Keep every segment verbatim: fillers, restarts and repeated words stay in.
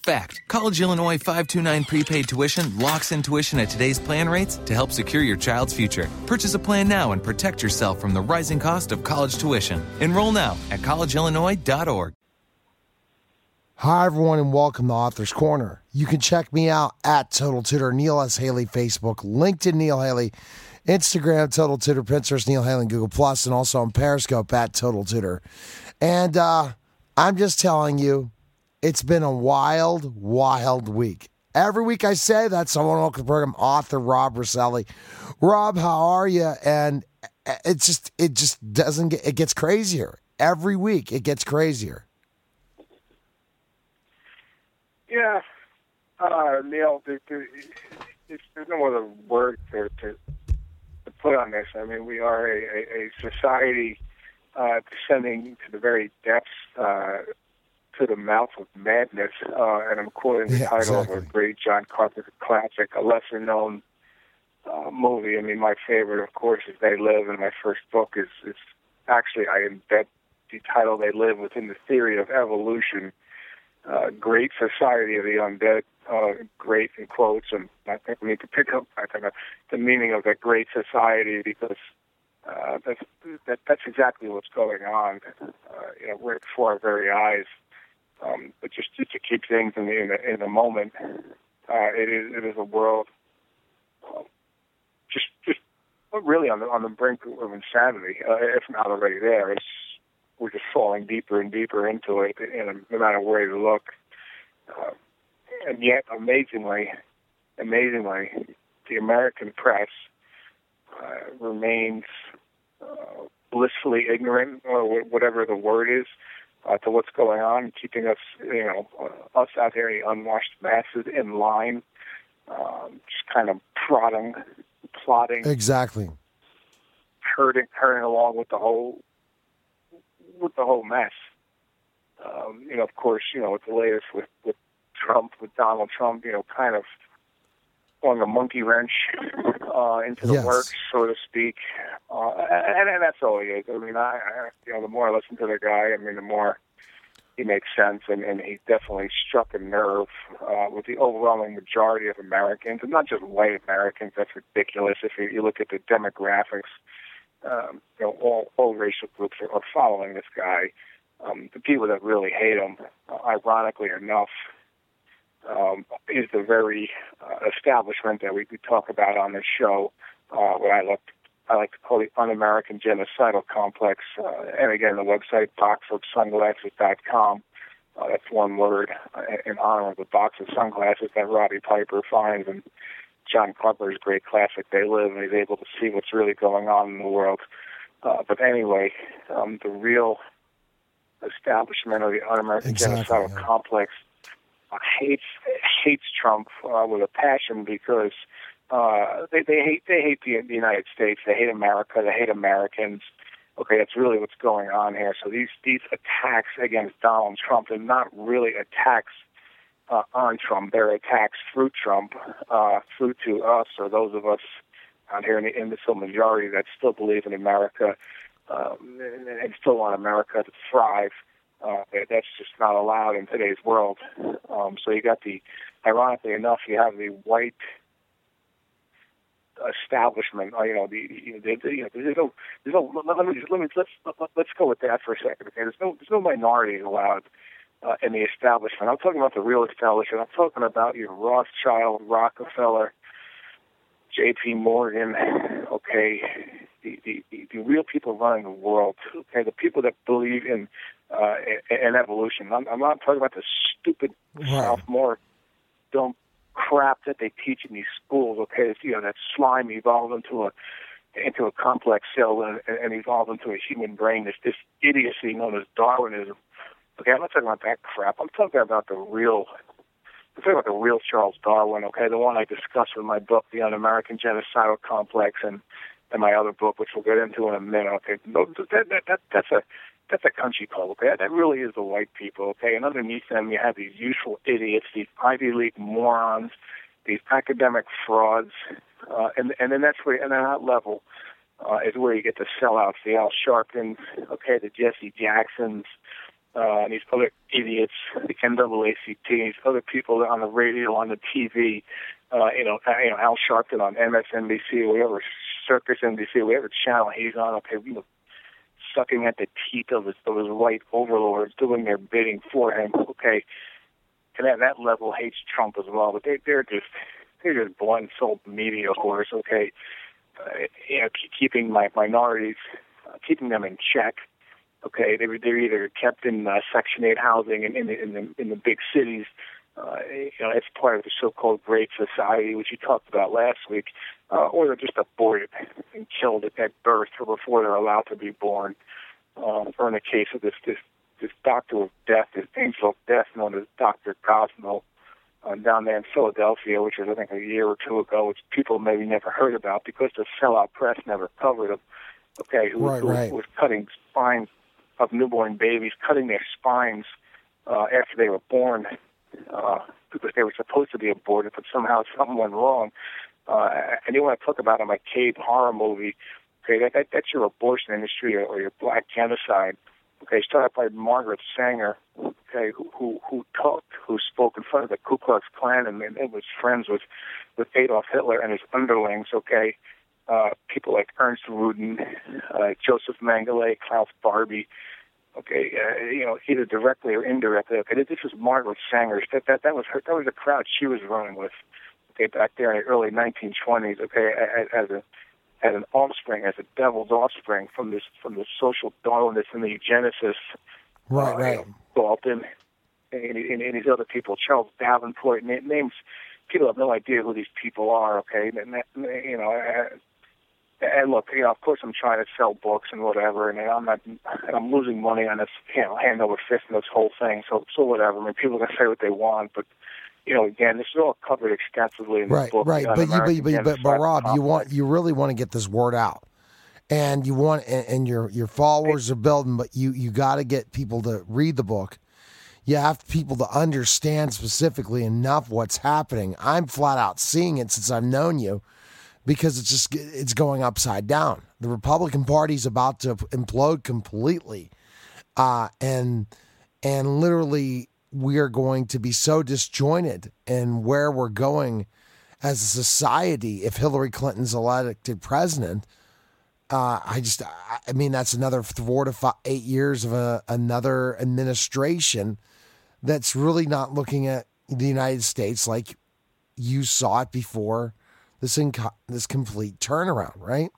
Fact. College Illinois five two nine prepaid tuition locks in tuition at today's plan rates to help secure your child's future. Purchase a plan now and protect yourself from the rising cost of college tuition. Enroll now at college illinois dot org. Hi, everyone, and welcome to Author's Corner. You can check me out at Total Tutor, Neil S. Haley, Facebook, LinkedIn, Neil Haley, Instagram, Total Tutor, Pinterest, Neil Haley, and Google Plus, and also on Periscope at Total Tutor. And uh, I'm just telling you, it's been a wild, wild week. Every week I say that, so I want to welcome to the program author Rob Rosselli. Rob, how are you? And it just, it just doesn't get, it gets crazier. Every week it gets crazier. Yeah, uh, Neil, there, there, there's no other word to, to, to put on this. I mean, we are a, a, a society uh, descending to the very depths, uh, to the mouth of madness, uh, and I'm quoting the yeah, title exactly. of a great John Carpenter classic, a lesser-known uh, movie. I mean, my favorite, of course, is They Live, and my first book is, is actually, I embed the title They Live within the theory of evolution. Uh, great society of the undead, uh, great in quotes, and I think we need to pick up I think, uh, the meaning of that great society because uh, that's, that, that's exactly what's going on. Uh, you know, we're before our very eyes. Um, but just, just to keep things in the in the, in the moment, uh, it is it is a world um, just just really on the on the brink of insanity, uh, if not already there. It's we're just falling deeper and deeper into it, you know, no matter where you look. Uh, and yet, amazingly, amazingly, the American press uh, remains uh, blissfully ignorant, or whatever the word is, uh, to what's going on, keeping us, you know, uh, us out there, the unwashed masses, in line, um, just kind of prodding, plotting, Exactly, herding, herding along with the whole. with the whole mess. Um, you know, of course, you know, with the latest with, with Trump, with Donald Trump, you know, kind of throwing a monkey wrench uh, into the yes. works, so to speak. Uh, and, and that's all he is. I mean, I, I, you know, the more I listen to the guy, I mean, the more he makes sense, and, and he definitely struck a nerve uh, with the overwhelming majority of Americans, and not just white Americans. That's ridiculous. If you, you look at the demographics, Um, you know, all, all racial groups are, are following this guy. Um, the people that really hate him, uh, ironically enough, um, is the very uh, establishment that we, we talk about on this show, uh, what I like, I like to call the un-American genocidal complex. Uh, and again, the website box of sunglasses dot com. Uh, that's one word uh, in honor of the box of sunglasses that Roddy Piper finds and John Carpenter's great classic, They Live, and he's able to see what's really going on in the world. Uh, but anyway, um, the real establishment of the un-American Exactly, genocidal yeah. complex uh, hates hates Trump uh, with a passion because uh, they they hate they hate the, the United States, they hate America, they hate Americans. Okay, that's really what's going on here. So these these attacks against Donald Trump are not really attacks Uh, on Trump. They're attacks through Trump, uh, through to us, or those of us out here in the imbecile majority that still believe in America um, and, and still want America to thrive. Uh, that's just not allowed in today's world. Um, so you got the, ironically enough, you have the white establishment. Uh, you know, the, you know, the, the, you know there's no, there's no. Let me just, let me let's let's go with that for a second. Okay, there's no there's no minorities allowed. Uh, in the establishment. I'm talking about the real establishment. I'm talking about your Rothschild, Rockefeller, J P Morgan, okay, the, the, the, the real people running the world, okay, the people that believe in uh, in evolution. I'm, I'm not talking about the stupid Right. sophomore dumb crap that they teach in these schools, okay, it's, you know, that slime evolved into a into a complex cell and, and evolved into a human brain, this, this idiocy known as Darwinism. Okay, I'm not talking about that crap. I'm talking about the real, I'm talking about the real Charles Darwin, okay, the one I discussed in my book, The Un-American Genocidal Complex, and, and my other book, which we'll get into in a minute, okay. That, that, that, that's a that's a country club, okay. That really is the white people, okay. And underneath them, you have these useful idiots, these Ivy League morons, these academic frauds, uh, and and then that's where, and at that level, uh, is where you get the sellouts, the Al Sharptons, okay, the Jesse Jacksons, uh, and these other idiots, the N double A C P, these other people on the radio, on the T V, uh, you know, you know, Al Sharpton on M S N B C or whatever, Circus N B C, whatever channel he's on, okay, you know, sucking at the teeth of his, of his white overlords, doing their bidding for him, okay, and at that level hates Trump as well, but they, they're just, they're just blunt soul media whores, okay, uh, you know, keeping my minorities, uh, keeping them in check. Okay, they were they're either kept in uh, Section eight housing in, in, the, in the in the big cities. Uh, you know, it's part of the so-called Great Society, which you talked about last week, uh, or they're just aborted and killed at, at birth or before they're allowed to be born. Um, or in the case of this this this doctor of death, this angel of death, known as Doctor Cosmo, uh, down there in Philadelphia, which was I think a year or two ago, which people maybe never heard about because the sellout press never covered him. Okay, who, right, who right. was cutting spines of newborn babies, cutting their spines uh, after they were born uh, because they were supposed to be aborted, but somehow something went wrong. Uh, and you want to talk about a McCabe horror movie, okay, that, that, that's your abortion industry or, or your black genocide. Okay, started by Margaret Sanger, okay, who, who, who talked, who spoke in front of the Ku Klux Klan and, and was friends with, with Adolf Hitler and his underlings, okay. Uh, people like Ernst Rudin, uh, Joseph Mengele, Klaus Barbie, okay, uh, you know, either directly or indirectly. Okay, this was Margaret Sanger. That that that was her. That was the crowd she was running with. Okay, back there in the early nineteen twenties. Okay, as, as a as an offspring, as a devil's offspring from this from the social Darwinists and the eugenicists. Right, uh, right. You know, Dalton and, and, and these other people, Charles Davenport, names. People have no idea who these people are. Okay, and that, you know. Uh, And look, you know, of course I'm trying to sell books and whatever, and I'm not, and I'm losing money on this, you know, hand over fist in this whole thing. So, so whatever. I mean, people can say what they want, but you know, again, this is all covered extensively in right, the book. right. But you, but, but, but, but Rob, you want, you really want to get this word out, and you want, and, and your your followers are building, but you you got to get people to read the book. You have people to understand specifically enough what's happening. I'm flat out seeing it since I've known you. Because it's just it's going upside down. The Republican Party's about to implode completely, uh, and and literally we are going to be so disjointed in where we're going as a society if Hillary Clinton's elected president. Uh, I just I mean that's another four to five, eight years of a, another administration that's really not looking at the United States like you saw it before. This inco- this complete turnaround, right?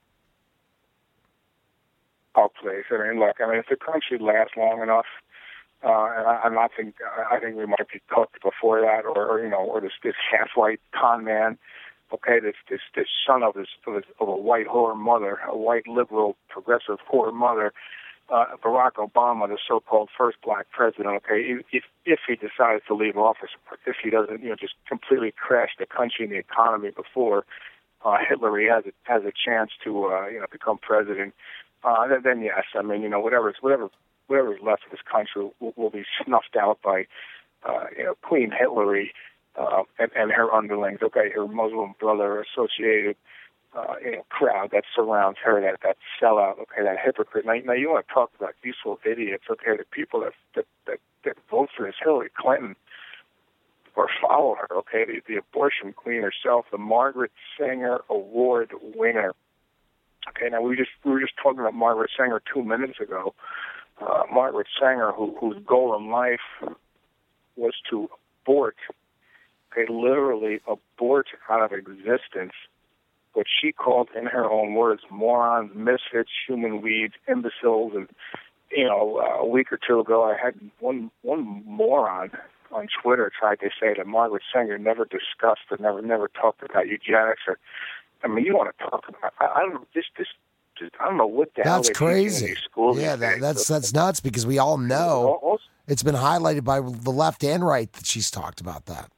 Oh, please. I mean, look. I mean, if the country lasts long enough, uh, and I, I'm not think I think we might be cooked before that, or, or you know, or this this half-white con man, okay, this this this son of this of, this, of a white whore mother, a white liberal progressive whore mother, uh, Barack Obama, the so-called first black president. Okay, if if he decides to leave office, if he doesn't, you know, just completely crash the country and the economy before uh, Hitler has a, has a chance to uh, you know become president, uh, then, then yes, I mean, you know, whatever's whatever whatever's left of this country will, will be snuffed out by uh, you know Queen Hillary uh, and, and her underlings. Okay, her Muslim brother associated. Uh, you know, crowd that surrounds her, that that sellout, okay, that hypocrite. Now, now you want to talk about useful idiots, okay, the people that that, that, that vote for this Hillary Clinton or follow her, okay, the, the abortion queen herself, the Margaret Sanger Award winner. Okay, now we just we were just talking about Margaret Sanger two minutes ago. Uh, Margaret Sanger, who, whose goal in life was to abort, okay, literally abort out of existence what she called, in her own words, morons, misfits, human weeds, imbeciles. And, you know, uh, a week or two ago, I had one one moron on Twitter tried to say that Margaret Sanger never discussed or never never talked about eugenics. Or, I mean, you want to talk about, I, I don't know, this, this, just, I don't know what the hell That's they crazy. teach in these schools. Yeah, that, that's, that's nuts because we all know also, it's been highlighted by the left and right that she's talked about that.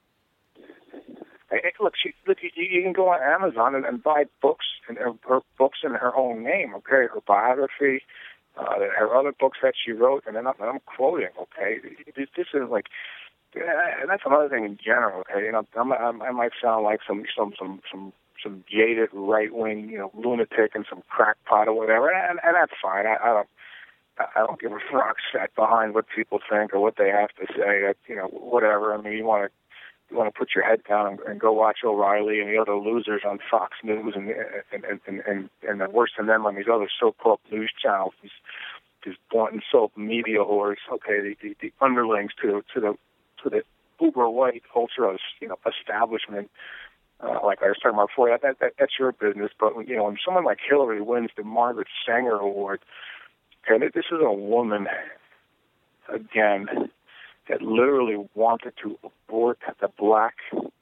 Hey, look, she, look, you, you can go on Amazon and, and buy books and her, her books in her own name. Okay, her biography, uh, her other books that she wrote, and then I'm, I'm quoting. Okay, this, this is like, and that's another thing in general. Okay, you know, I'm, I'm, I might sound like some some some some some jaded right wing, you know, lunatic and some crackpot or whatever, and, and that's fine. I, I don't. I don't give a frog's set behind what people think or what they have to say. I, you know, whatever. I mean, you want to you want to put your head down and, and go watch O'Reilly and the other losers on Fox News, and and and and, and, and the worse than them on these other so-called news channels. These these blunt and soap media whores. Okay, the, the, the underlings to to the to the uber white ultra, you know, establishment. Uh, like I was talking about before, that, that, that that's your business. But you know, when someone like Hillary wins the Margaret Sanger Award, okay, this is a woman again that literally wanted to abort the black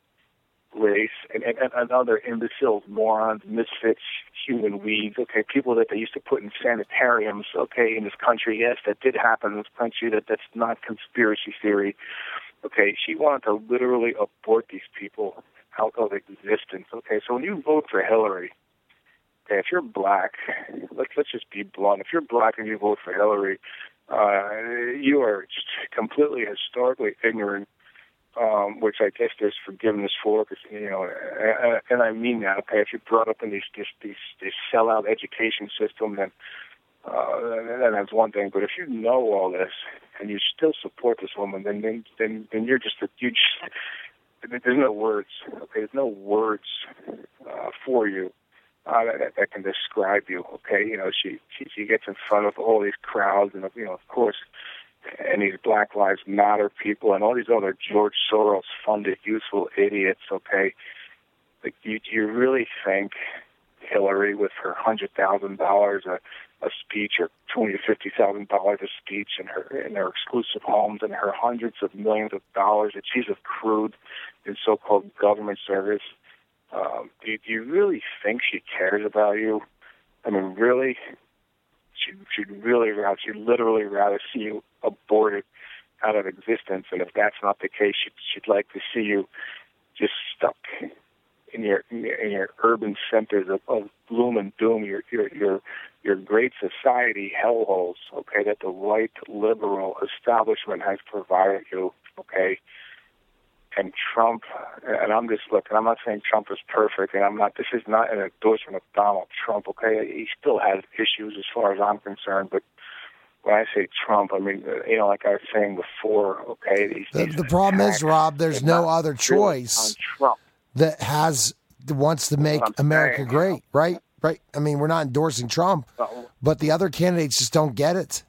race and, and, and other imbeciles, morons, misfits, human weeds. Okay, people that they used to put in sanitariums. Okay, in this country, yes, that did happen in this country. That that's not conspiracy theory. Okay, she wanted to literally abort these people out of existence. Okay, so when you vote for Hillary, okay, if you're black, let's let's just be blunt. If you're black and you vote for Hillary, uh, you are just completely historically ignorant, um, which I guess there's forgiveness for, because you know, and, and I mean that. Okay, if you're brought up in these this these this sellout education system, then uh, then that's one thing. But if you know all this and you still support this woman, then then then, then you're just a huge. There's no words. Okay, there's no words uh, for you uh, that, that can describe you. Okay, you know she, she she gets in front of all these crowds, and you know of course, and these Black Lives Matter people, and all these other George Soros funded useful idiots. Okay, like you you really think Hillary with her hundred thousand dollars a a speech, or twenty to fifty thousand dollars a speech, and her and her exclusive homes, and her hundreds of millions of dollars that she's accrued in so-called government service. Um, do, do you really think she cares about you? I mean, really? She she'd really rather, she'd literally rather see you aborted out of existence. And if that's not the case, she'd, she'd like to see you just stuck in your in your, in your urban centers of, of gloom and doom, your your your your great society hellholes, okay, that the white liberal establishment has provided you, okay. And Trump, and I'm just looking, I'm not saying Trump is perfect, and I'm not, this is not an endorsement of Donald Trump, okay. He still has issues as far as I'm concerned, but when I say Trump, I mean, you know, like I was saying before, okay. These, the, these the problem is, Rob, there's no other choice really that has wants to make America saying, great, you know? right? Right. I mean, we're not endorsing Trump, but the other candidates just don't get it.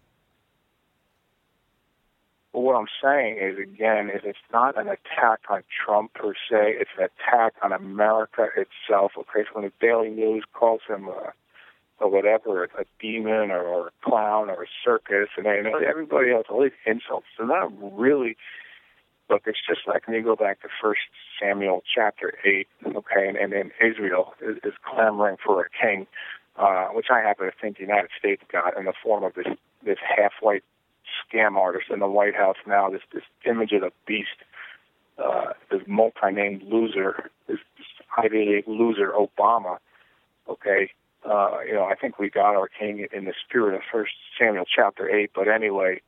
Well, what I'm saying is, again, is it's not an attack on Trump per se. It's an attack on America itself. Okay, so when the Daily News calls him a, or whatever, a demon or, or a clown or a circus, and they, everybody else, all these insults, they're not really. Look, it's just like when you go back to First Samuel chapter eight, okay, and, and then Israel is, is clamoring for a king, uh, which I happen to think the United States got in the form of this this half-white scam artist in the White House now, this this image of the beast, uh, this multi-named loser, this, this Ivy League loser, Obama, okay. Uh, you know, I think we got our king in the spirit of First Samuel chapter eight, but anyway,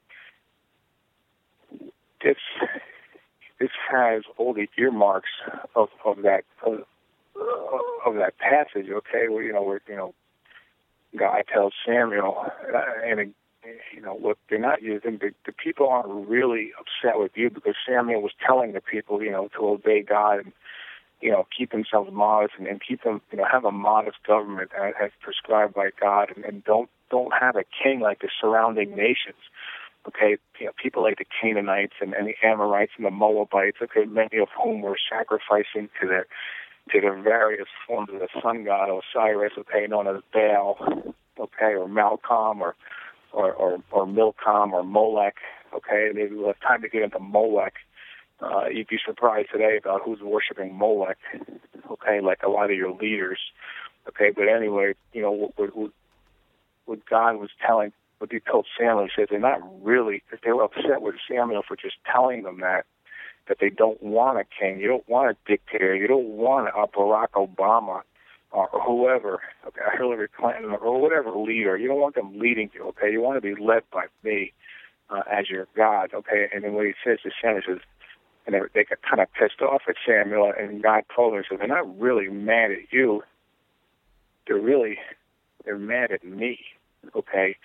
this... This has all the earmarks of, of that of, of that passage, okay? Where you know, where you know, God tells Samuel, uh, and you know, look, they're not using the, the people aren't really upset with you because Samuel was telling the people, you know, to obey God and you know, keep themselves modest and, and keep them, you know, have a modest government as, as prescribed by God, and, and don't don't have a king like the surrounding nations. Okay, you know, people like the Canaanites and, and the Amorites and the Moabites, okay, many of whom were sacrificing to their to the various forms of the sun god Osiris, okay, known as Baal, okay, or Malcolm, or or or, or Milcom, or Molech, okay. Maybe we'll have time to get into Molech. Uh, you'd be surprised today about who's worshiping Molech, okay, like a lot of your leaders, okay. But anyway, you know what, what, what God was telling. What he told Samuel, he said they're not really, if they were upset with Samuel for just telling them that, that they don't want a king, you don't want a dictator, you don't want a Barack Obama or whoever, okay, Hillary Clinton or whatever leader, you don't want them leading you, okay, you want to be led by me uh, as your God, okay. And then what he says to Samuel, he says, and they, they got kind of pissed off at Samuel, and God told him, he said, they're not really mad at you, they're really, they're mad at me, okay.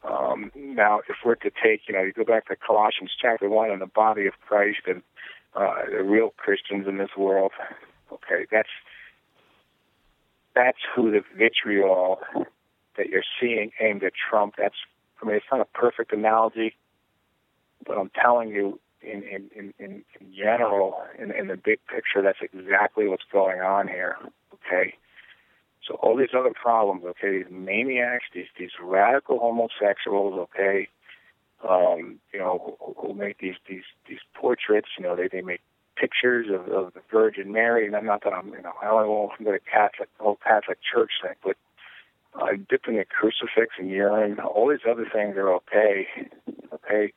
Um, now, if we're to take, you know, you go back to Colossians chapter one and the body of Christ and uh, the real Christians in this world, okay, that's that's who the vitriol that you're seeing aimed at Trump. That's, I mean, it's not a perfect analogy, but I'm telling you, in in in, in general, in, in the big picture, that's exactly what's going on here. Okay. So all these other problems, okay, these maniacs, these these radical homosexuals, okay, um, you know, who, who make these these these portraits, you know, they they make pictures of, of the Virgin Mary, and I'm not that I'm, you know, I don't want to go to Catholic, the whole Catholic Church thing, but uh, dipping a crucifix in urine, all these other things are okay, okay.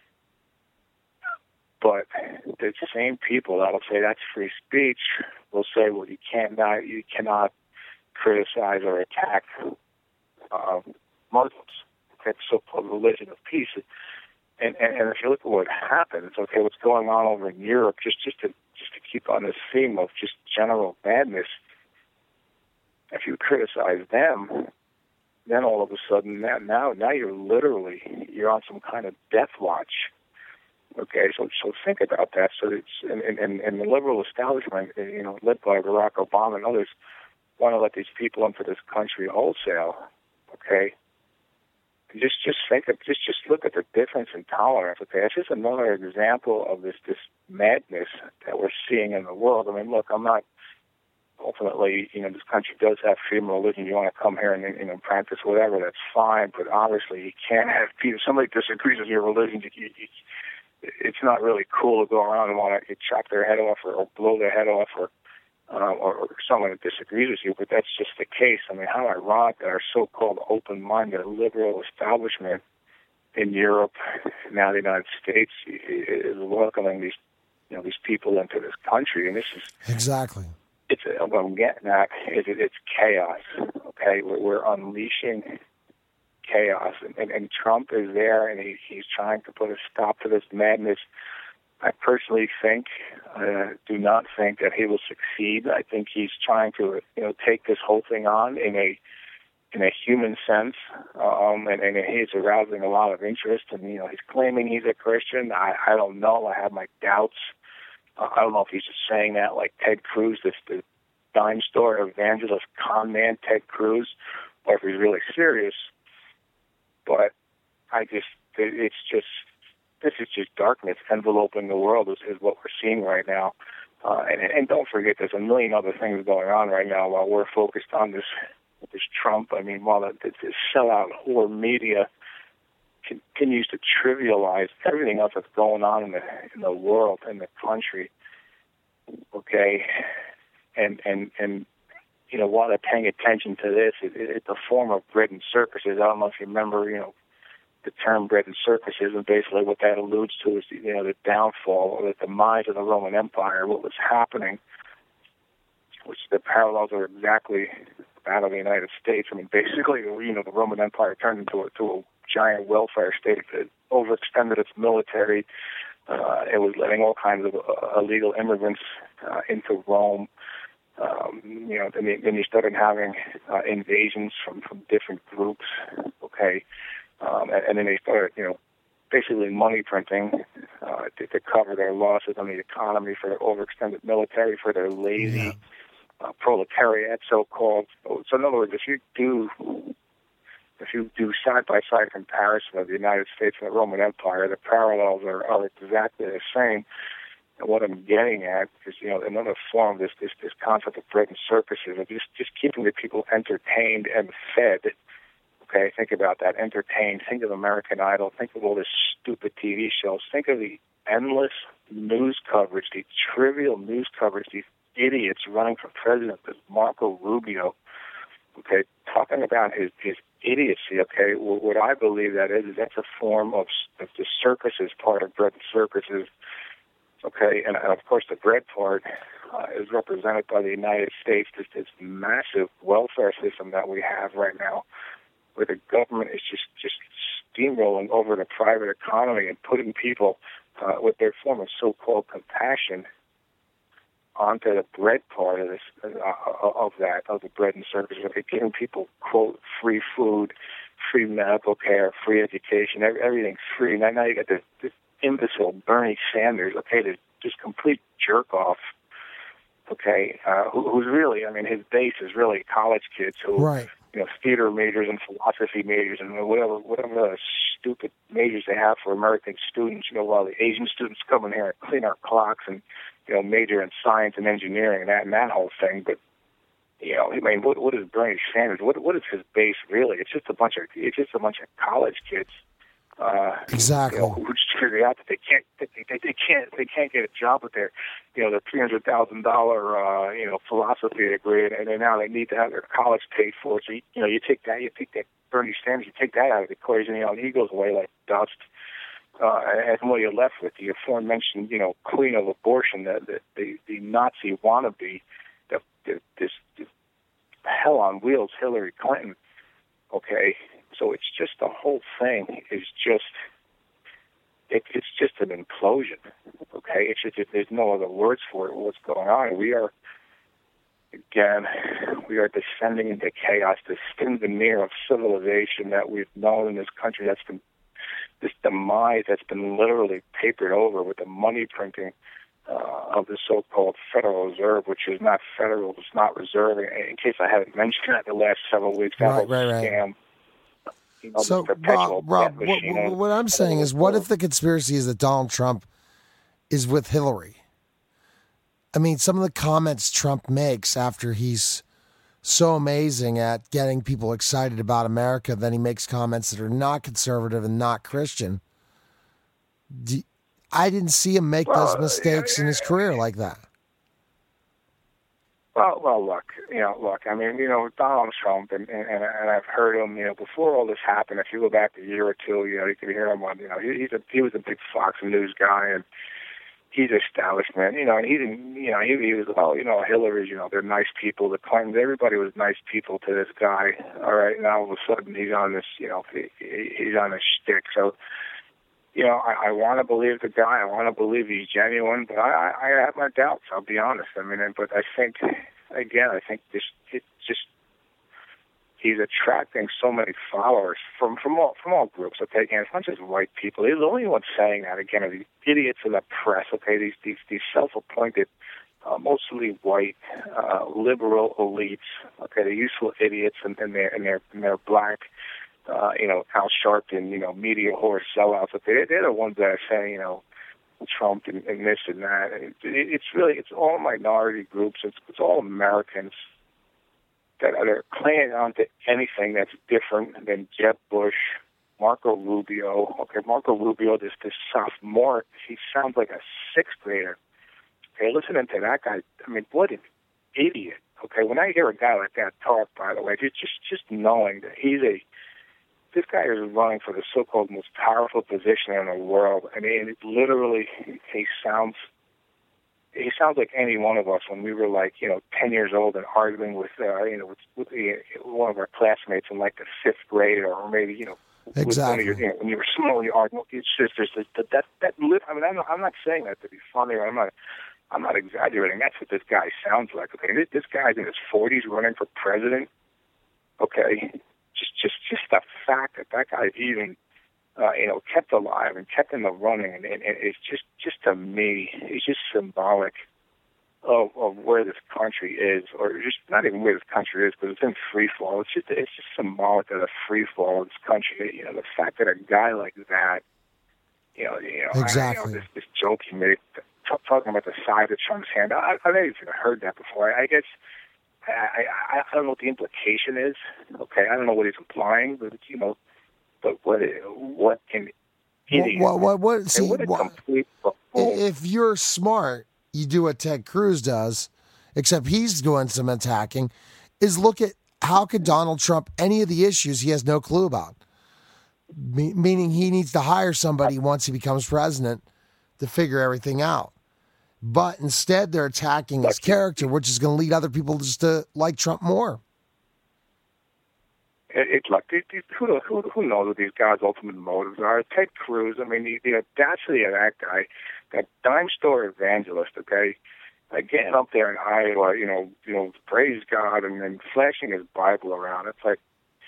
But the same people that'll say that's free speech will say, well, you can't not, you cannot criticize or attack uh, Muslims. That's so-called religion of peace. And, and and if you look at what happens, okay, what's going on over in Europe, just just to just to keep on this theme of just general madness, if you criticize them, then all of a sudden now now, now you're literally you're on some kind of death watch. Okay, so so think about that. So it's and and, and the liberal establishment, you know, led by Barack Obama and others, want to let these people into this country wholesale. Okay. Just, just think of, just, just look at the difference in tolerance. Okay, it's just another example of this, this madness that we're seeing in the world. I mean, look, I'm not. Ultimately, you know, this country does have freedom of religion. You want to come here and, you know, practice whatever, that's fine. But obviously, you can't have people. Somebody disagrees with your religion. You, you, you, it's not really cool to go around and want to chop their head off or, or blow their head off or. Uh, or, or someone that disagrees with you, but that's just the case. I mean, how ironic that our so-called open-minded liberal establishment in Europe, now the United States, is welcoming these, you know, these people into this country, and this is exactly. It's what I'm getting at is it, it's chaos. Okay, we're, we're unleashing chaos, and, and, and Trump is there, and he, he's trying to put a stop to this madness. I personally think, uh, do not think that he will succeed. I think he's trying to, you know, take this whole thing on in a in a human sense, um, and, and he's arousing a lot of interest. And you know, he's claiming he's a Christian. I, I don't know. I have my doubts. Uh, I don't know if he's just saying that like Ted Cruz, this the dime store evangelist con man Ted Cruz, or if he's really serious. But I just, it, it's just. This is just darkness enveloping the world is, is what we're seeing right now. Uh, and, and don't forget, there's a million other things going on right now while we're focused on this this Trump. I mean, while the, this sellout whore media continues to trivialize everything else that's going on in the, in the world, in the country, okay? And, and, and you know, while they're paying attention to this, it, it, it's a form of bread and circuses. I don't know if you remember, you know, the term bread and circuses, and basically what that alludes to is, you know, the downfall or the demise of the Roman Empire, what was happening, which the parallels are exactly that of the United States. I mean, basically, you know, the Roman Empire turned into a, to a giant welfare state. It overextended its military. Uh, it was letting all kinds of uh, illegal immigrants uh, into Rome. Um, you know, then you, then you started having uh, invasions from, from different groups, okay? Um, and, and then they started, you know, basically money printing uh, to, to cover their losses on the economy for their overextended military, for their lazy yeah. uh, proletariat, so-called. So, so in other words, if you do, if you do side-by-side comparison of the United States and the Roman Empire, the parallels are, are exactly the same. And what I'm getting at is, you know, another form of this this, this concept of bread and circuses, of just just keeping the people entertained and fed. Okay, think about that. Entertained. Think of American Idol. Think of all this stupid T V shows. Think of the endless news coverage, the trivial news coverage, these idiots running for president, this Marco Rubio, okay, talking about his, his idiocy, okay. Well, what I believe that is, is that's a form of, of the circuses part of bread and circuses, okay. And, and of course, the bread part uh, is represented by the United States, this, this massive welfare system that we have right now, where the government is just, just steamrolling over the private economy and putting people uh, with their form of so-called compassion onto the bread part of this, uh, of that, of the bread and services. They're giving people, quote, free food, free medical care, free education, every, everything's free. Now, now you got this, this imbecile Bernie Sanders, okay, this just complete jerk off, okay, uh, who, who's really, I mean, his base is really college kids who, right. you know, theater majors and philosophy majors and whatever, whatever uh, stupid majors they have for American students, you know, while the Asian students come in here and clean our clocks and, you know, major in science and engineering and that and that whole thing. But, you know, I mean, what, what is Bernie Sanders? What, what is his base really? It's just a bunch of, it's just a bunch of college kids. Uh, exactly. You know, who just figure out that they can't, they, they, they can't, they can't get a job with their, you know, their three hundred thousand dollar, uh, you know, philosophy degree, and, and now they need to have their college paid for. So you, you know, you take that, you take that Bernie Sanders, you take that out of the equation, you know, and he goes away like dust. Uh, and what you're left with, the aforementioned, you know, queen of abortion, the the, the, the Nazi wannabe, the, the this, this hell on wheels, Hillary Clinton. Okay. So it's just the whole thing is just it, it's just an implosion. Okay, it's just, there's no other words for it. What's going on? We are again, we are descending into chaos. This thin veneer of civilization that we've known in this country, that's been this demise that's been literally papered over with the money printing uh, of the so-called Federal Reserve, which is not federal, it's not reserve. In case I haven't mentioned that the last several weeks, that right, was a right, scam. Right. You know, so, Rob, Rob what, what, what I'm saying is, what if the conspiracy is that Donald Trump is with Hillary? I mean, some of the comments Trump makes after he's so amazing at getting people excited about America, then he makes comments that are not conservative and not Christian. Do, I didn't see him make well, those mistakes in his career like that. Well, well, look, you know, look, I mean, you know, Donald Trump, and, and, and I've heard him, you know, before all this happened, if you go back a year or two, you know, you could hear him on, you know, he, he's a, he was a big Fox News guy, and he's establishment, you know, and he didn't, you know, he, he was, well, you know, Hillary's, you know, they're nice people, the Clintons, everybody was nice people to this guy, all right, now all of a sudden he's on this, you know, he, he's on this shtick, so, you know, I, I want to believe the guy. I want to believe he's genuine, but I, I, I have my doubts. I'll be honest. I mean, but I think, again, I think this it just he's attracting so many followers from from all from all groups. Okay, again, it's not just white people. He's the only one saying that. Again, are these idiots in the press. Okay, these these these self-appointed, uh, mostly white uh, liberal elites. Okay, the useful idiots, and, and they're and they're and they're black. Uh, you know, Al Sharpton, you know, media whore sellouts. They're, they're the ones that are saying, you know, Trump and, and this and that. And it, it's really, it's all minority groups. It's, it's all Americans that are clinging on to anything that's different than Jeb Bush, Marco Rubio. Okay, Marco Rubio, this, this sophomore, he sounds like a sixth grader. Okay, listening to that guy, I mean, what an idiot. Okay, when I hear a guy like that talk, by the way, just just, just knowing that he's a This guy is running for the so-called most powerful position in the world. I mean, it literally, he sounds, he sounds like any one of us when we were like, you know, ten years old and arguing with, uh, you know, with, with the, one of our classmates in like the fifth grade, or maybe, you know, exactly. With, you know, when you were small, you arguing with your sisters. That that that. I mean, I'm not, I'm not saying that to be funny. Or I'm not. I'm not exaggerating. That's what this guy sounds like. Okay, this, this guy's in his forties running for president. Okay. Just, just, just the fact that that guy even, uh, you know, kept alive and kept in the running, and, and, and it's just, just to me, it's just symbolic of, of where this country is, or just not even where this country is, because it's in free fall. It's just, it's just symbolic of the free fall of this country. You know, the fact that a guy like that, you know, you know, exactly. I, you know this, this joke he made, t- talking about the size of Trump's hand. I, I've never even heard that before. I, I guess. I, I I don't know what the implication is. Okay, I don't know what he's implying, but you know, but what what an idiot! What what what? See, what a what, complete fool. If you're smart, you do what Ted Cruz does, except he's doing some attacking. Is look at how could Donald Trump any of the issues he has no clue about, Me, meaning he needs to hire somebody once he becomes president to figure everything out. But instead, they're attacking his character, which is going to lead other people just to like Trump more. It's like, who, who, who knows what these guys' ultimate motives are? Ted Cruz, I mean, the, the audacity of that guy, that dime store evangelist, okay, like getting up there in Iowa, you know, you know, praise God, and then flashing his Bible around. It's like,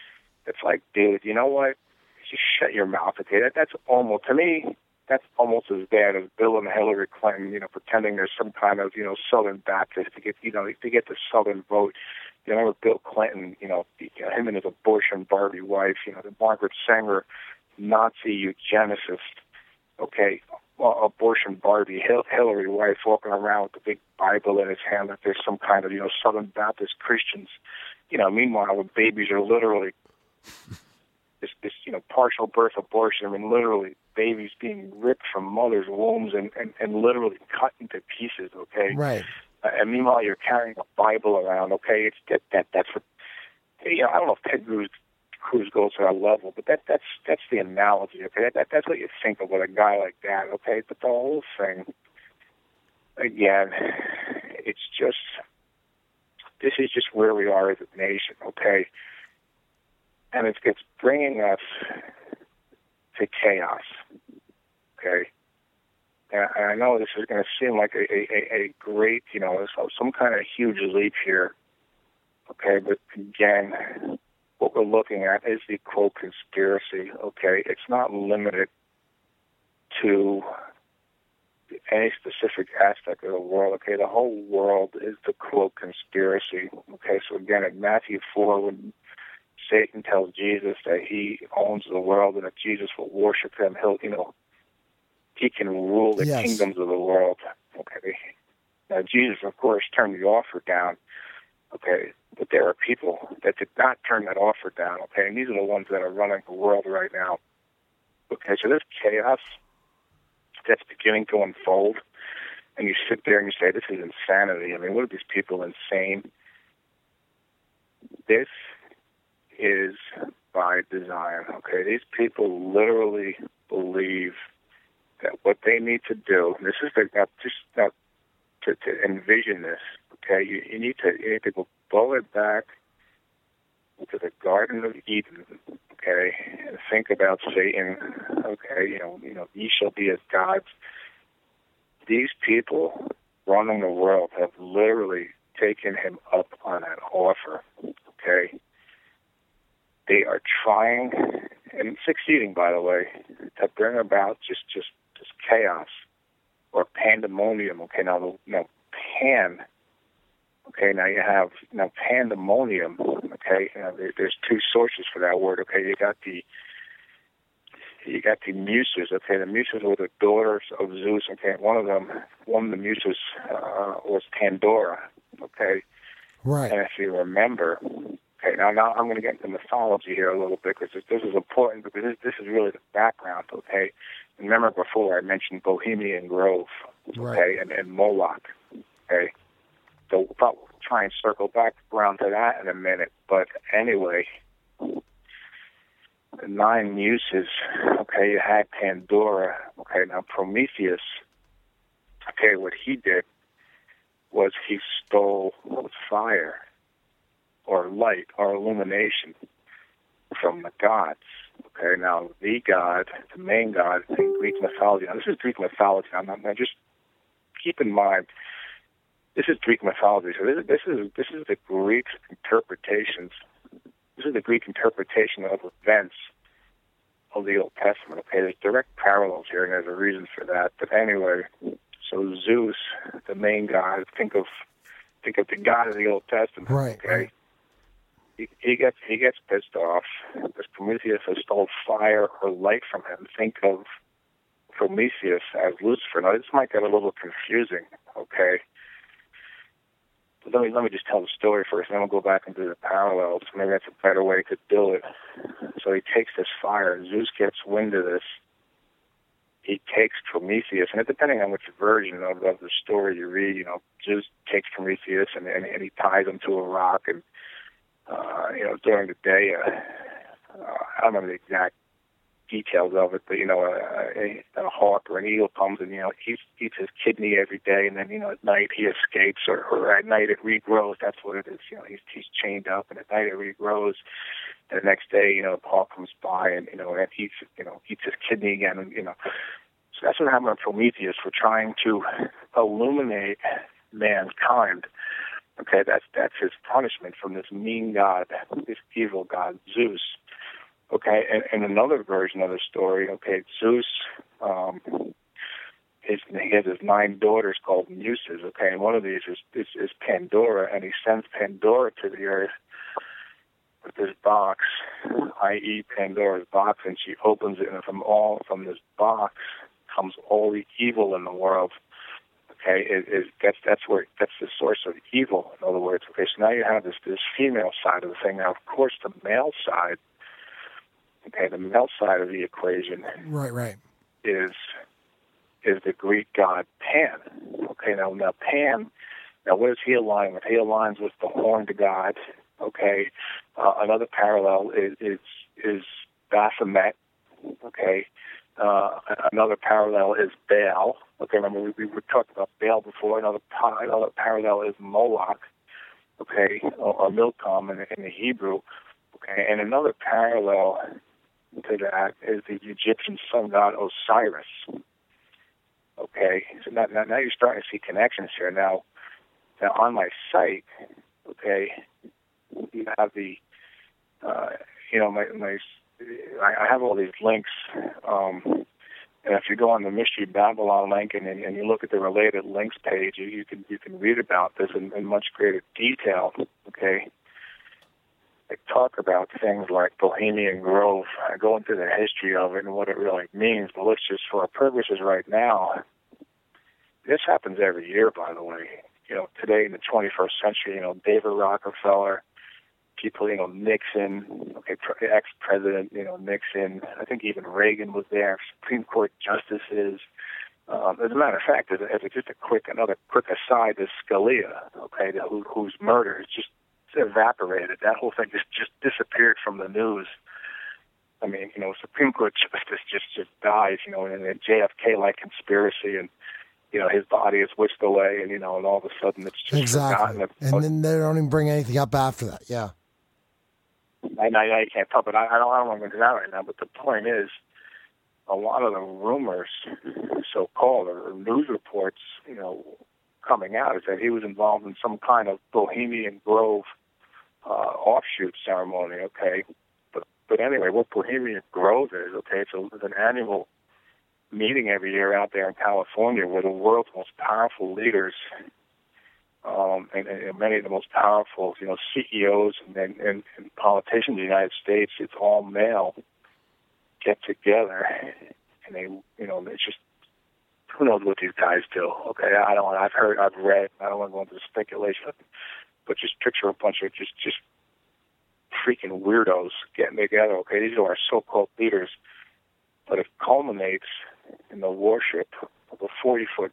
It's like, dude, you know what? Just shut your mouth, okay? That, that's almost, to me, that's almost as bad as Bill and Hillary Clinton, you know, pretending there's some kind of, you know, Southern Baptist to get, you know, to get the Southern vote. You know, remember Bill Clinton, you know, him and his abortion Barbie wife, you know, the Margaret Sanger Nazi eugenicist, okay, well, abortion Barbie, Hillary wife walking around with the big Bible in his hand like there's some kind of, you know, Southern Baptist Christians. You know, meanwhile, the babies are literally this, this, you know, partial birth abortion. I mean, literally babies being ripped from mothers' wombs and, and, and literally cut into pieces, okay? Right. Uh, and meanwhile, you're carrying a Bible around, okay? It's that, that that's what, you know, I don't know if Ted Cruz, Cruz goes to that level, but that that's that's the analogy, okay? That, that That's what you think of with a guy like that, okay? But the whole thing, again, it's just, this is just where we are as a nation, okay? And it's, it's bringing us to chaos, okay? And I know this is going to seem like a, a, a great, you know, some kind of huge leap here, okay? But again, what we're looking at is the quote conspiracy, okay? It's not limited to any specific aspect of the world, okay? The whole world is the quote conspiracy, okay? So again, in Matthew four, when Satan tells Jesus that he owns the world and that Jesus will worship him, he'll, you know, he can rule the yes. kingdoms of the world, okay? Now, Jesus, of course, turned the offer down, okay? But there are people that did not turn that offer down, okay? And these are the ones that are running the world right now, okay? So this chaos that's beginning to unfold, and you sit there and you say, this is insanity. I mean, what are these people insane? This is by design, okay? These people literally believe that what they need to do, and this is the, now, just now, to, to envision this, okay? You, you need to you need to go blow it back to the Garden of Eden, okay, and think about Satan, okay, you know, you know, ye shall be as gods. These people running the world have literally taken him up on that offer, okay? They are trying, and succeeding, by the way, to bring about just, just, just chaos or pandemonium, okay? Now, now, pan, okay, now you have, now pandemonium, okay, now there, there's two sources for that word, okay? You got the, you got the Muses, okay? The Muses were the daughters of Zeus, okay? One of them, one of the Muses uh, was Pandora, okay? Right. And if you remember, okay, now, now I'm going to get into mythology here a little bit because this, this is important because this, this is really the background, okay? Remember before I mentioned Bohemian Grove, okay, right. and, and Moloch, okay? So we'll probably try and circle back around to that in a minute. But anyway, the nine muses, okay, you had Pandora, okay, now Prometheus, okay, what he did was he stole fire or light or illumination from the gods. Okay, now the god, the main god in Greek mythology. Now this is Greek mythology. I'm not, now just keep in mind, this is Greek mythology. So this is this is this is the Greek interpretations. This is the Greek interpretation of events of the Old Testament. Okay, there's direct parallels here, and there's a reason for that. But anyway, so Zeus, the main god, think of think of the god of the Old Testament. Right. Okay. Right. He, he gets he gets pissed off because Prometheus has stole fire or light from him. Think of Prometheus as Lucifer. Now this might get a little confusing, okay? But let me let me just tell the story first, and then we'll go back and do the parallels. Maybe that's a better way to do it. So he takes this fire. Zeus gets wind of this. He takes Prometheus, and depending on which version of, of the story you read, you know, Zeus takes Prometheus and, and, and he ties him to a rock and Uh, you know, during the day, uh, uh, I don't remember the exact details of it, but, you know, a, a, a hawk or an eagle comes and, you know, he eats his kidney every day, and then, you know, at night he escapes, or, or at night it regrows. That's what it is. You know, he's, he's chained up, and at night it regrows. And the next day, you know, the hawk comes by and, you know, and eats, you know, eats his kidney again, and, you know. So that's what happened to Prometheus. We're trying to illuminate mankind. Okay, that's that's his punishment from this mean god, this evil god, Zeus. Okay, and, and another version of the story, okay, Zeus, um, his, he has his nine daughters called Muses, okay, and one of these is, is, is Pandora, and he sends Pandora to the earth with this box, that is. Pandora's box, and she opens it, and from all, from this box comes all the evil in the world. Okay, it, it, that's that's where that's the source of evil. In other words, okay. So now you have this this female side of the thing. Now, of course, the male side, okay, the male side of the equation, right, right, is is the Greek god Pan. Okay, now now Pan. Now, what does he align with? He aligns with the horned god. Okay, uh, another parallel is is, is Baphomet. Okay. Uh, another parallel is Baal. Okay, remember we, we were talking about Baal before. Another, another parallel is Moloch. Okay, or, or Milcom in, in the Hebrew. Okay, and another parallel to that is the Egyptian sun god Osiris. Okay, so now, now, now you're starting to see connections here. Now, now on my site, okay, you have the, uh, you know, my my. I have all these links, um, and if you go on the Mystery Babylon link and, and you look at the related links page, you, you can you can read about this in, in much greater detail. Okay, I talk about things like Bohemian Grove. I go into the history of it and what it really means. But let's just, for our purposes right now, this happens every year. By the way, you know, today in the twenty-first century, you know, David Rockefeller. People, you know, Nixon, okay, ex-president, you know, Nixon. I think even Reagan was there. Supreme Court justices. Um, as a matter of fact, as, a, as a, just a quick, another quick aside, is Scalia, okay, the, who, whose murder is just evaporated. That whole thing just just disappeared from the news. I mean, you know, Supreme Court justice just just dies, you know, in a J F K-like conspiracy, and you know, his body is whisked away, and you know, and all of a sudden it's just exactly. forgotten. And then they don't even bring anything up after that. Yeah. I know you can't tell, but I, I don't, I don't want to go into that right now. But the point is, a lot of the rumors, so-called, or news reports, you know, coming out is that he was involved in some kind of Bohemian Grove uh, offshoot ceremony. Okay, but but anyway, what Bohemian Grove is, okay, it's, a, it's an annual meeting every year out there in California where the world's most powerful leaders. Um, and, and many of the most powerful, you know, C E Os and, and, and politicians in the United States, it's all male, get together, and they, you know, it's just, who knows what these guys do? Okay, I don't. I've heard, I've read. I don't want to go into speculation, but just picture a bunch of just, just freaking weirdos getting together. Okay, these are our so-called leaders, but it culminates in the worship of a forty-foot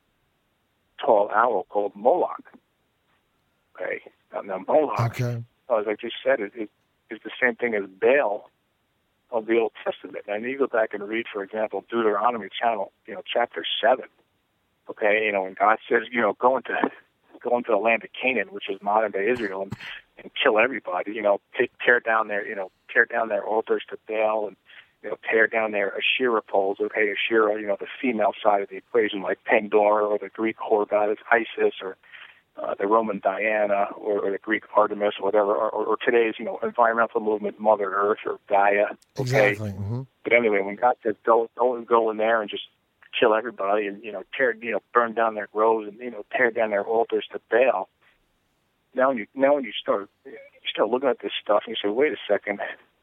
tall owl called Moloch. Okay, now, now Moloch, okay. as I just said, it, it is the same thing as Baal of the Old Testament. And you go back and read, for example, Deuteronomy channel, you know, chapter seven. Okay, you know, when God says, you know, go into go into the land of Canaan, which is modern day Israel, and, and kill everybody. You know, t- tear down their, you know, tear down their altars to Baal, and you know, tear down their Asherah poles. Okay, Asherah, you know, the female side of the equation, like Pandora, or the Greek whore goddess Isis, or uh, the Roman Diana, or, or the Greek Artemis, or whatever, or, or today's, you know, environmental movement, Mother Earth, or Gaia. Okay? Exactly. Mm-hmm. But anyway, when God says go, go go in there and just kill everybody, and you know, tear, you know, burn down their groves, and you know, tear down their altars to Baal. Now, when you now when you start you start looking at this stuff, and you say, wait a second.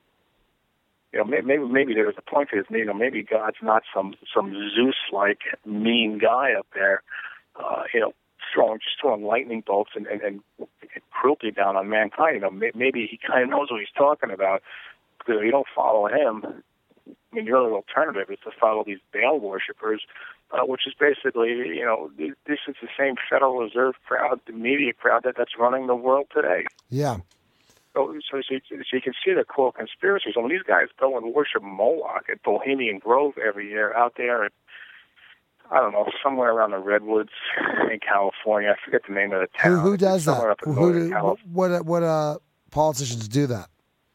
You know, maybe maybe there's a point to this. You know, maybe God's not some some Zeus-like mean guy up there. Uh, you know, throwing just throwing lightning bolts and, and, and cruelty down on mankind. You know, maybe he kind of knows what he's talking about. Because if you don't follow him, I mean, your other alternative is to follow these Baal worshippers, uh, which is basically, you know, this is the same Federal Reserve crowd, the media crowd that, that's running the world today. Yeah. So, so, so, so you can see the quote conspiracies. I mean, these guys go and worship Moloch at Bohemian Grove every year out there at, I don't know, somewhere around the Redwoods in California. I forget the name of the town. Who, who does that? Up in Who do, California. what what uh, politicians do that?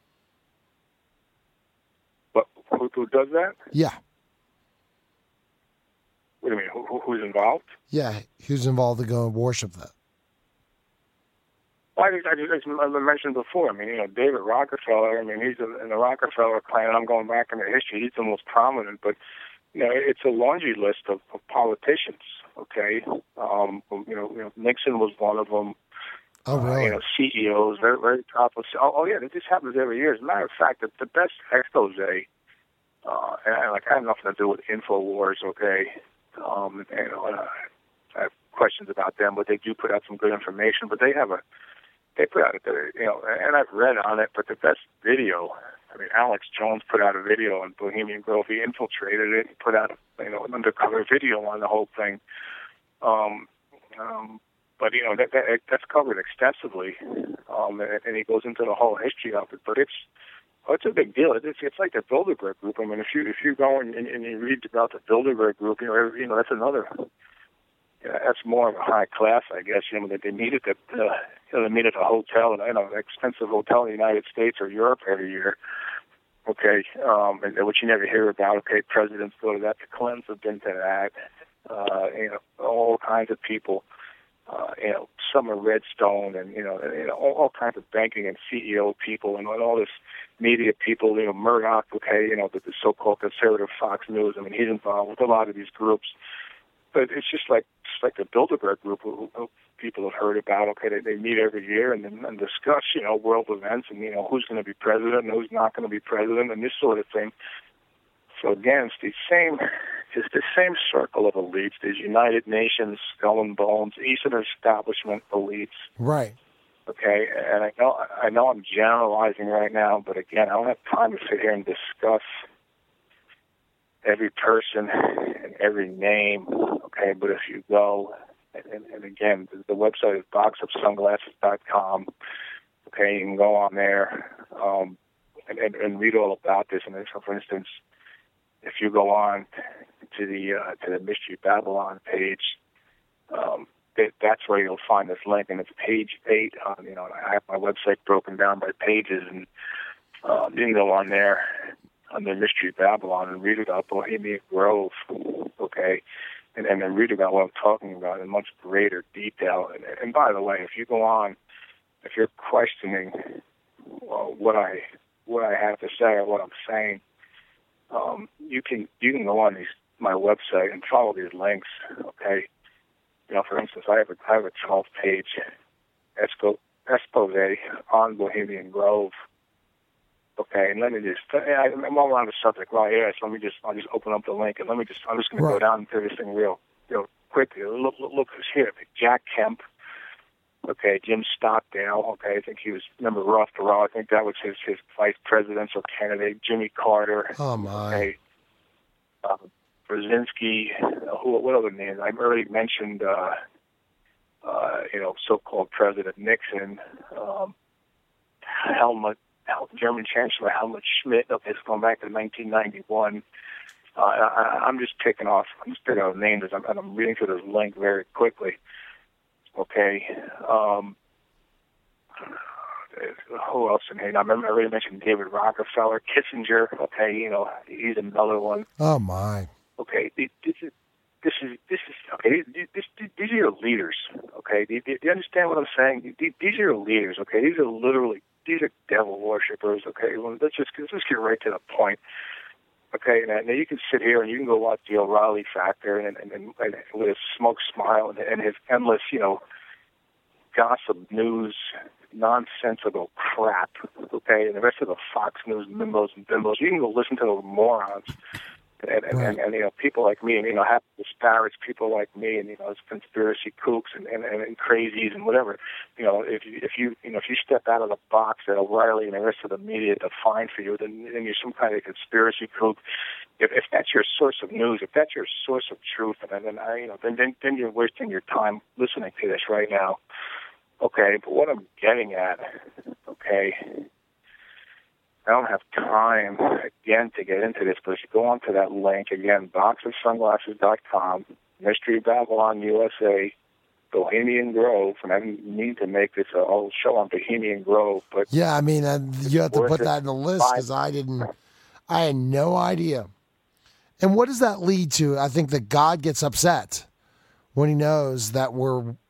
What, who, who does that? Yeah. What do you mean? Who, who's involved? Yeah, who's involved to go and worship that? Well, I, I, just, I mentioned before, I mean, you know, David Rockefeller, I mean, he's a, in the Rockefeller clan. I'm going back into history. He's the most prominent, but, you know, it's a laundry list of, of politicians, okay? Um, you, know, you know, Nixon was one of them. Oh, really? Uh, you know, C E Os, very, very top of, oh, oh, yeah, this happens every year. As a matter of fact, the, the best expose, uh, and I, like, I have nothing to do with InfoWars, okay? Um, and, you know, and, uh, I have questions about them, but they do put out some good information, but they have a, They put out, you know, and I've read on it, but the best video, I mean, Alex Jones put out a video on Bohemian Grove. He infiltrated it. He put out, a, you know, an undercover video on the whole thing. Um, um, but, you know, that, that that's covered extensively, um, and, and he goes into the whole history of it. But it's oh, it's a big deal. It's it's like the Bilderberg Group. I mean, if you if you go and, and you read about the Bilderberg Group, you know, you know that's another. Yeah, that's more of a high class, I guess. You know, that they meet at the, uh, you know, they meet at a hotel, you know, an expensive hotel in the United States or Europe every year. Okay, um, and which you never hear about. Okay, presidents go to that. The Clintons have been to that. Uh, you know, all kinds of people. Uh, you know, some are Redstone, and you know, you know, all, all kinds of banking and C E O people, and all this media people. You know, Murdoch. Okay, you know, the, the so-called conservative Fox News. I mean, he's involved with a lot of these groups. But it's just like just like the Bilderberg Group, who, who people have heard about. Okay, they, they meet every year and, and discuss, you know, world events and you know who's going to be president and who's not going to be president and this sort of thing. So again, it's the same, it's the same circle of elites. These United Nations, skull and bones, Eastern establishment elites. Right. Okay, and I know I know I'm generalizing right now, but again, I don't have time to sit here and discuss every person and every name, okay, but if you go, and, and, and again, the, the website is box of sunglasses dot com, okay, you can go on there um, and, and, and read all about this. And so, for instance, if you go on to the uh, to the Mystery Babylon page, um, that, that's where you'll find this link, and it's page eight. On, you know, I have my website broken down by pages, and uh, you can go on there on the Mystery Babylon and read about Bohemian Grove, okay, and, and then read about what I'm talking about in much greater detail. And, and by the way, if you go on, if you're questioning uh, what I what I have to say or what I'm saying, um, you can you can go on these my website and follow these links, okay. You know, for instance, I have a I have a twelve page expose on Bohemian Grove. Okay, and let me just, I'm all around the subject right here, so let me just, I'll just open up the link, and let me just, I'm just going right. to go down into this thing real, real quick. Look, look, look who's here. Jack Kemp, okay, Jim Stockdale, okay, I think he was, remember Roth Perot, I think that was his, his vice presidential candidate, Jimmy Carter. Oh, my. Okay, uh, Brzezinski, uh, who, what other names? I already mentioned, uh, uh, you know, so-called President Nixon, um, Helmut, German Chancellor Helmut Schmidt. Okay, it's going back to nineteen ninety-one. Uh, I, I'm just picking off. I'm just picking off names. I'm, I'm reading through this link very quickly. Okay. Um, who else in here? I remember I already mentioned David Rockefeller, Kissinger. Okay, you know he's another one. Oh my. Okay, this is this is this is okay. This, this, these are your leaders. Okay, do you, do you understand what I'm saying? These are your leaders. Okay, these are literally. These are devil worshippers, okay? Well, let's just let's just get right to the point, okay? Now, now you can sit here and you can go watch the O'Reilly Factor and, and, and, and with a smoke smile and, and his endless, you know, gossip news, nonsensical crap, okay? And the rest of the Fox News bimbos and bimbos, you can go listen to those morons. And, and, right. and, and, you know, people like me, and, you know, have to disparage people like me and, you know, conspiracy kooks and, and, and, and crazies and whatever. You know, if you, if you, you know, if you step out of the box that O'Reilly and the rest of the media define for you, then, then you're some kind of conspiracy kook. If, if that's your source of news, if that's your source of truth, and then, I, you know, then, then, then you're wasting your time listening to this right now. Okay, but what I'm getting at, okay, I don't have time, again, to get into this, but if you go onto that link, again, box of sunglasses dot com, Mystery Babylon U S A, Bohemian Grove, and I didn't need to make this a whole show on Bohemian Grove, but... Yeah, I mean, uh, you have to put that in the list, because I didn't, I had no idea. And what does that lead to? I think that God gets upset when he knows that we're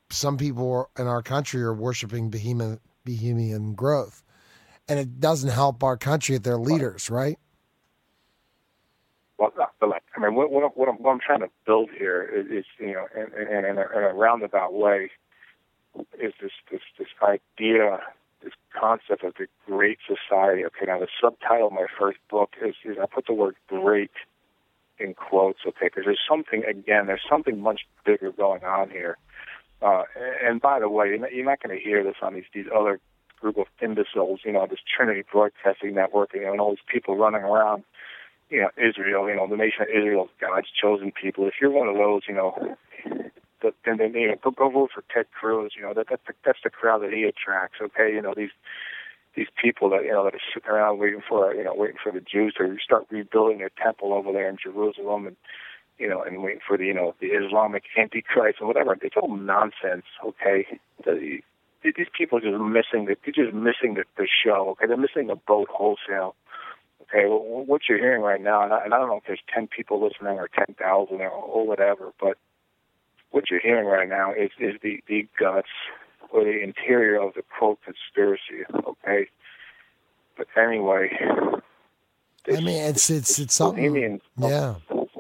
some people in our country are worshiping Bohemian, Bohemian Grove. And it doesn't help our country if they're leaders, right? Well, I mean, what, what, I'm, what, I'm, what I'm trying to build here is, is you know, in, in, in, a, in a roundabout way, is this, this, this idea, this concept of the great society. Okay, now the subtitle of my first book is, is I put the word great in quotes, okay, because there's something, again, there's something much bigger going on here. Uh, and by the way, you're not going to hear this on these, these other group of imbeciles, you know, this Trinity Broadcasting Network, you know, and all these people running around, you know, Israel, you know, the nation of Israel, God's chosen people. If you're one of those, you know, the, then, then you know, go, go vote for Ted Cruz. You know, that that's the, that's the crowd that he attracts. Okay, you know, these these people that you know that are sitting around waiting for you know waiting for the Jews to start rebuilding their temple over there in Jerusalem, and you know, and waiting for the you know the Islamic Antichrist and whatever. It's all nonsense. Okay, the, these people are just missing the they're just missing the, the show. Okay, they're missing the boat wholesale. Okay, well, what you're hearing right now, and I, and I don't know if there's ten people listening or ten thousand or, or whatever, but what you're hearing right now is, is the, the guts or the interior of the quote conspiracy. Okay, but anyway, this, I mean, it's it's it's something. Bohemian, yeah,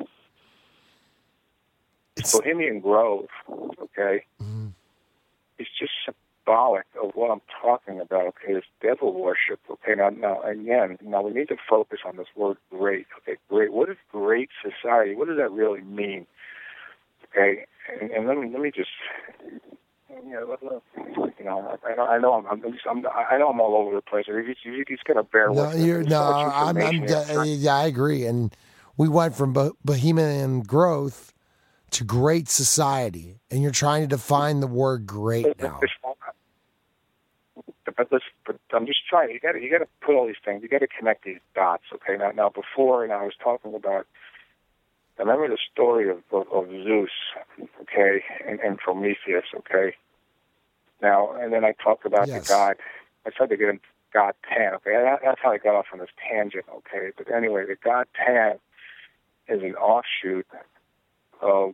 it's Bohemian Grove. Okay, mm-hmm. It's just symbolic of what I'm talking about. Okay, it's devil worship. Okay, now, now again, now we need to focus on this word "great." Okay, great. What is great society? What does that really mean? Okay, and, and let me let me just, you know, you know, I know I know I'm, I'm, I'm I know I'm all over the place. You, you, you just gotta bear no, with me. You're, no, I'm, I'm yeah, I agree. And we went from Bo- Bohemian growth to great society, and you're trying to define the word "great" now. But, let's, but I'm just trying. You got to you got to put all these things. You got to connect these dots. Okay. Now, now before, and I was talking about. I remember the story of, of, of Zeus, okay, and, and Prometheus, okay. Now, and then I talked about yes. the god. I tried to get him God Pan. Okay, that, that's how I got off on this tangent. Okay, but anyway, the god Pan is an offshoot of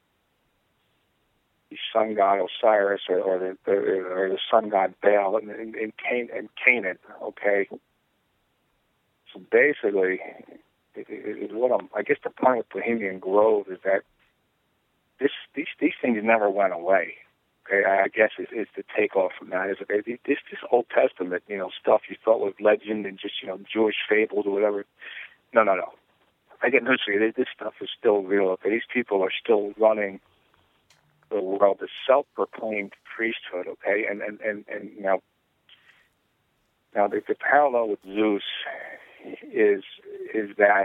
the sun god Osiris or, or the, the or the sun god Baal in, in, in, Can, in Canaan. Okay, so basically. Is what I'm, I guess the point with Bohemian Grove is that this these these things never went away. Okay, I guess is, is the takeoff from that is okay. This this Old Testament, you know, stuff you thought was legend and just you know Jewish fables or whatever. No, no, no. I get news for you. This stuff is still real. Okay, these people are still running the world, the self-proclaimed priesthood. Okay, and and and, and now now the, the parallel with Zeus is is that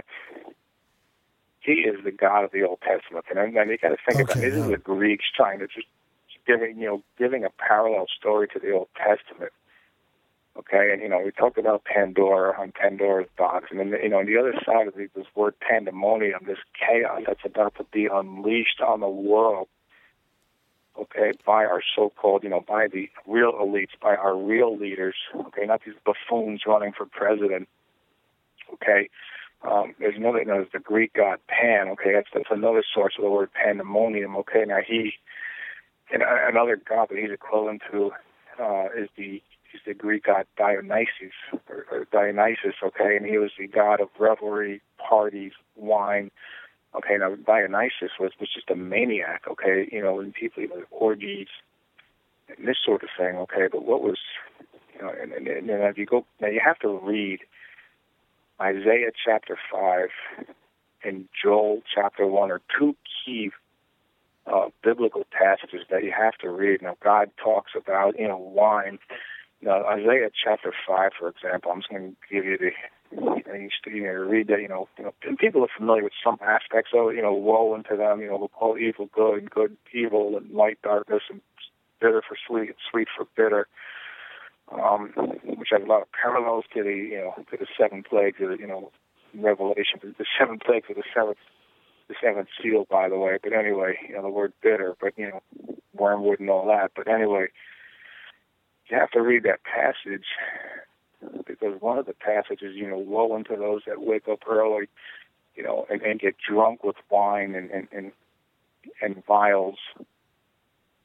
he is the God of the Old Testament, and I mean, you got to think okay, about it. This yeah. is the Greeks trying to just giving you know giving a parallel story to the Old Testament. Okay, and you know we talked about Pandora on Pandora's box, and then you know on the other side of it, this word pandemonium, this chaos that's about to be unleashed on the world. Okay, by our so-called, you know, by the real elites, by our real leaders. Okay, not these buffoons running for president. Okay, um, there's another, you know, there's the Greek god Pan. Okay, that's that's another source of the word pandemonium. Okay, now he, and another god that he's equivalent to uh, is the is the Greek god Dionysus or, or Dionysus. Okay, and he was the god of revelry, parties, wine. Okay, now Dionysus was was just a maniac. Okay, you know, and people, you know, orgies and this sort of thing. Okay, but what was, you know, and, and, and if you go now, you have to read Isaiah chapter five and Joel chapter one are two key uh, biblical passages that you have to read. Now, God talks about, you know, wine. Now, Isaiah chapter five, for example, I'm just going to give you the, you know, read that, you know, you know, people are familiar with some aspects of it, you know, woe unto them, you know, we'll call evil good and good evil and light darkness and bitter for sweet and sweet for bitter. Um, which has a lot of parallels to the, you know, to the seven plagues of the, you know, Revelation, the seven plagues of the seventh, the seventh seal, by the way. But anyway, you know, the word bitter, but, you know, wormwood and all that. But anyway, you have to read that passage because one of the passages, you know, woe unto those that wake up early, you know, and, and get drunk with wine and, and, and, and vials.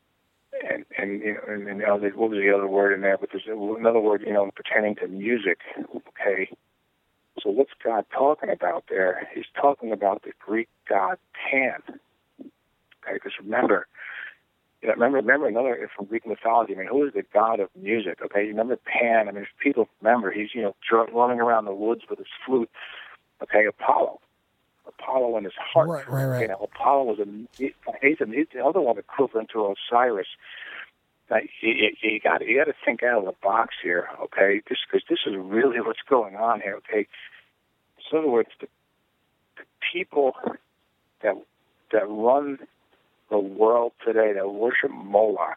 and and you know, and, and uh, what was the other word in there? But there's another word, you know, pertaining to music. Okay, so what's God talking about there? He's talking about the Greek god Pan. Okay, because remember, you know, remember, remember another from Greek mythology. I mean, who is the god of music? Okay, you remember Pan? I mean, if people remember, he's you know dr- running around the woods with his flute. Okay, Apollo. Apollo and his heart. Right, right, right. You know, Apollo was a he, he's, a, he's the other one equivalent to Osiris. Now, you, you got you got to think out of the box here, okay? This because this is really what's going on here, okay? So in other words, the, the people that that run the world today, that worship Moloch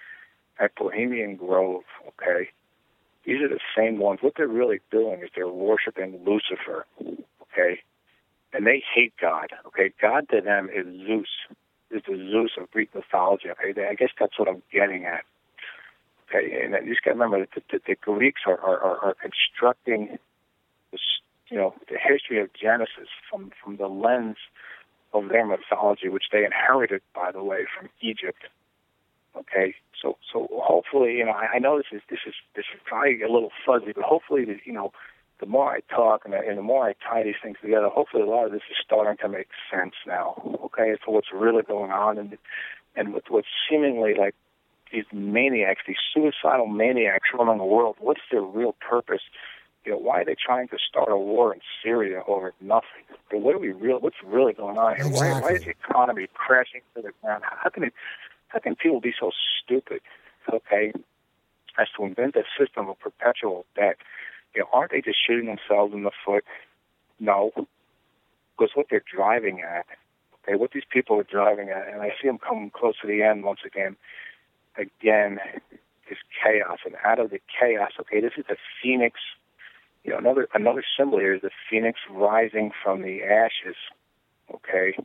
at Bohemian Grove, okay? These are the same ones. What they're really doing is they're worshiping Lucifer, okay? And they hate God, okay? God to them is Zeus, is the Zeus of Greek mythology, okay? I guess that's what I'm getting at, okay? And you just got to remember that the, the, the Greeks are, are, are constructing, this, you know, the history of Genesis from, from the lens of their mythology, which they inherited, by the way, from Egypt, okay? So, so hopefully, you know, I, I know this is this is this is probably a little fuzzy, but hopefully, you know, the more I talk and, and the more I tie these things together, hopefully a lot of this is starting to make sense now, okay, as to what's really going on and and with what's seemingly like these maniacs, these suicidal maniacs running the world. What's their real purpose? You know, why are they trying to start a war in Syria over nothing? But what are we real? What's really going on here? Exactly. Why, why is the economy crashing to the ground? How can it? How can people be so stupid? Okay, as to invent a system of perpetual debt? You know, aren't they just shooting themselves in the foot? No, because what they're driving at, okay, what these people are driving at, and I see them coming close to the end once again, again, is chaos. And out of the chaos, okay, this is the phoenix. You know, another another symbol here is the phoenix rising from the ashes. Okay.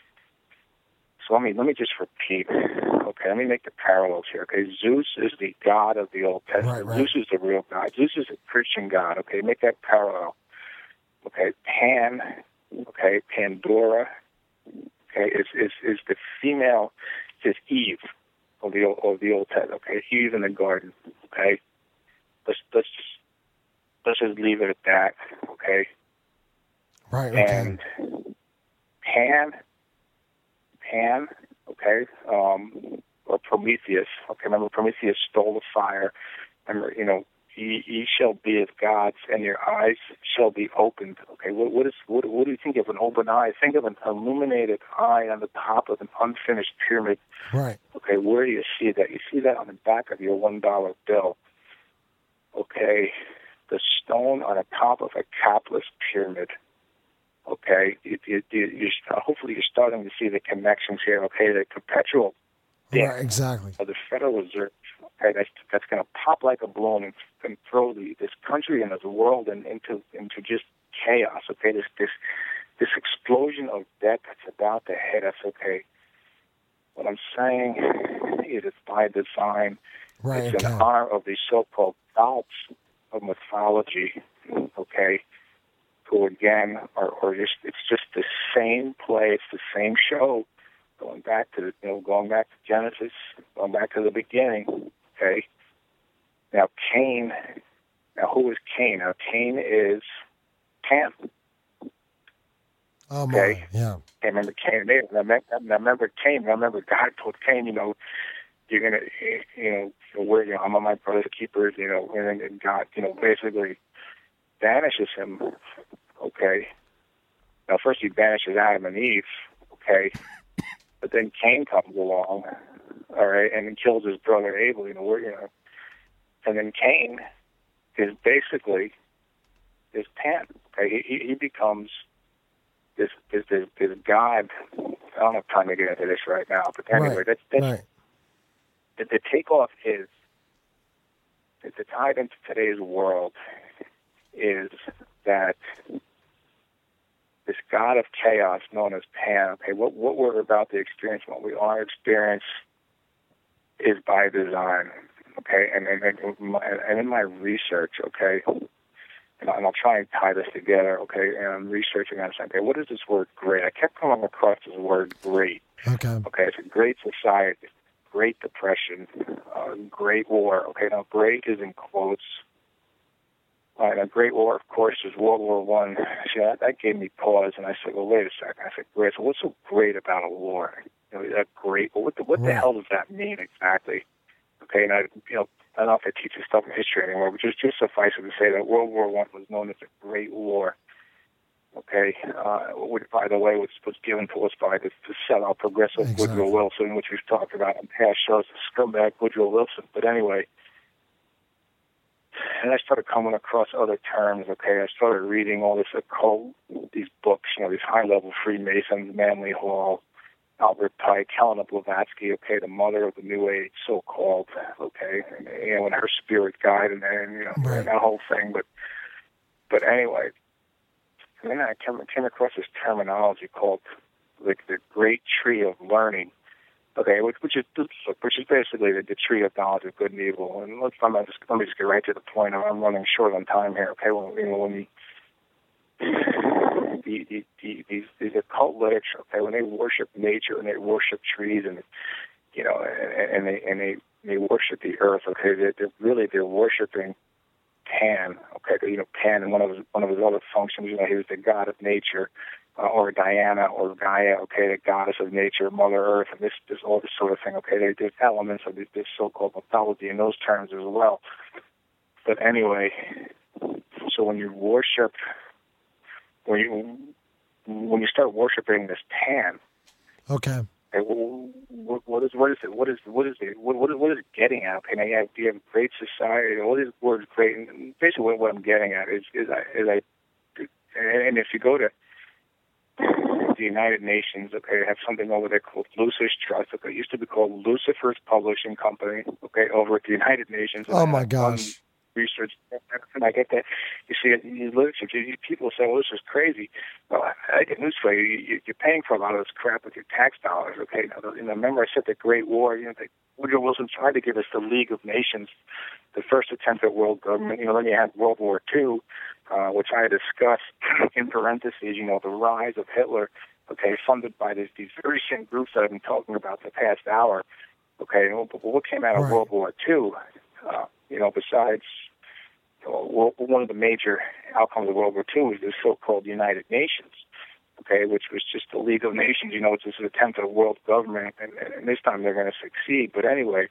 So let me let me just repeat. Okay, let me make the parallels here. Okay, Zeus is the god of the Old Testament. Right, right. Zeus is the real God. Zeus is a Christian God. Okay, make that parallel. Okay, Pan. Okay, Pandora. Okay, is is is the female, is Eve of the of the Old Testament. Okay, Eve in the garden. Okay, let's let's just let's just leave it at that. Okay. Right. Okay. And Pan. Pan, okay, um, or Prometheus. Okay, remember Prometheus stole the fire. Remember, you know, ye, ye shall be as gods, and your eyes shall be opened. Okay, what, what is what, what do you think of an open eye? Think of an illuminated eye on the top of an unfinished pyramid. Right. Okay, where do you see that? You see that on the back of your one dollar bill. Okay, the stone on the top of a capless pyramid. Okay, it, it, it, you're, hopefully you're starting to see the connections here. Okay, the perpetual debt Right, exactly. of the Federal Reserve. Okay, that's that's going to pop like a balloon and, and throw the, this country and this world in, into into just chaos. Okay, this this this explosion of debt that's about to hit us. Okay, what I'm saying is it's by design. Right. It's in Okay. honor of these so-called gods of mythology. Okay. Who again are, are just it's just the same play, it's the same show, going back to the, you know going back to Genesis, going back to the beginning. Okay. Now Cain. Now who is Cain? Now Cain is Pan. Oh my. Okay. Yeah. I remember Cain. There. I remember Cain. I remember God told Cain, you know, you're gonna, you know, where you know, I'm on my brother's keepers, you know, and, and God, you know, basically banishes him. Okay. Now, first he banishes Adam and Eve, okay, but then Cain comes along, all right, and kills his brother Abel. You know, where you know, and then Cain is basically this Pan. Okay, he he becomes this this this, this god. I don't have time to get into this right now, but anyway, Right. that's that's Right. the, the takeoff is the, the tide into today's world is that this god of chaos known as Pan, okay, what what we're about to experience, what we are experiencing is by design, okay, and and, and, my, and in my research, okay, and, I, and I'll try and tie this together, okay, and I'm researching on something, okay, what is this word great? I kept coming across this word great, Okay. okay, it's a great society, Great Depression, uh, Great War. Okay, now great is in quotes. Uh, and a Great War, of course, is World War One. See, that, that gave me pause, and I said, "Well, wait a second." I said, "Great. So what's so great about a war? You know, that great. Well, what the, what the hell does that mean exactly?" Okay, and I, you know, I don't know if I teach this stuff in history anymore, but just just suffice it to say that World War One was known as the Great War. Okay, uh, which, by the way, was, was given to us by the, the sellout progressive exactly. Woodrow Wilson, which we've talked about in past shows, the scumbag Woodrow Wilson. But anyway, and I started coming across other terms. Okay, I started reading all this occult, these books, you know, these high-level Freemasons, Manly Hall, Albert Pike, Helena Blavatsky. Okay, the mother of the New Age, so-called. Okay, and, you know, and her spirit guide, and, and you know, right. and that whole thing. But but anyway. And then I came, came across this terminology called like the Great Tree of Learning, okay, which, which is which is basically the, the tree of knowledge of good and evil. And let's let me just let me just get right to the point. I'm running short on time here. Okay, well, you know, when the, the, the, the these these occult literature, okay, when they worship nature and they worship trees and you know and, and they and they they worship the earth, okay, they're, they're really they're worshiping Pan, okay, you know, Pan, and one of his, one of his other functions, you know, he was the god of nature, uh, or Diana, or Gaia, okay, the goddess of nature, Mother Earth, and this, this all this sort of thing, okay, there, there's elements of this, this so-called mythology in those terms as well. But anyway, so when you worship, when you when you start worshiping this Pan, okay. Okay, well, what, what is what is it? What is what is it? What what is, what is it getting at? Okay, now you have, you have great society. All these words, great. And basically, what, what I'm getting at is is I, is I and if you go to the United Nations, okay, they have something over there called Lucis Trust. Okay, it used to be called Lucifer's Publishing Company. Okay, over at the United Nations. Oh my gosh. Research, and I get that. You see, you literature, people say, "Well, this is crazy." Well, I get news for you. you. You're paying for a lot of this crap with your tax dollars. Okay, now, you know, remember I said the Great War. You know, the, Woodrow Wilson tried to give us the League of Nations, the first attempt at world government. You know, then you had World War Two, uh, which I discussed in parentheses. You know, the rise of Hitler. Okay, funded by these these very same groups that I've been talking about the past hour. Okay, well, but what came out of right. World War Two? Uh, you know, besides well, one of the major outcomes of World War Two was the so-called United Nations, okay, which was just the League of Nations. You know, it's just an attempt at a world government, and, and this time they're going to succeed. But anyway,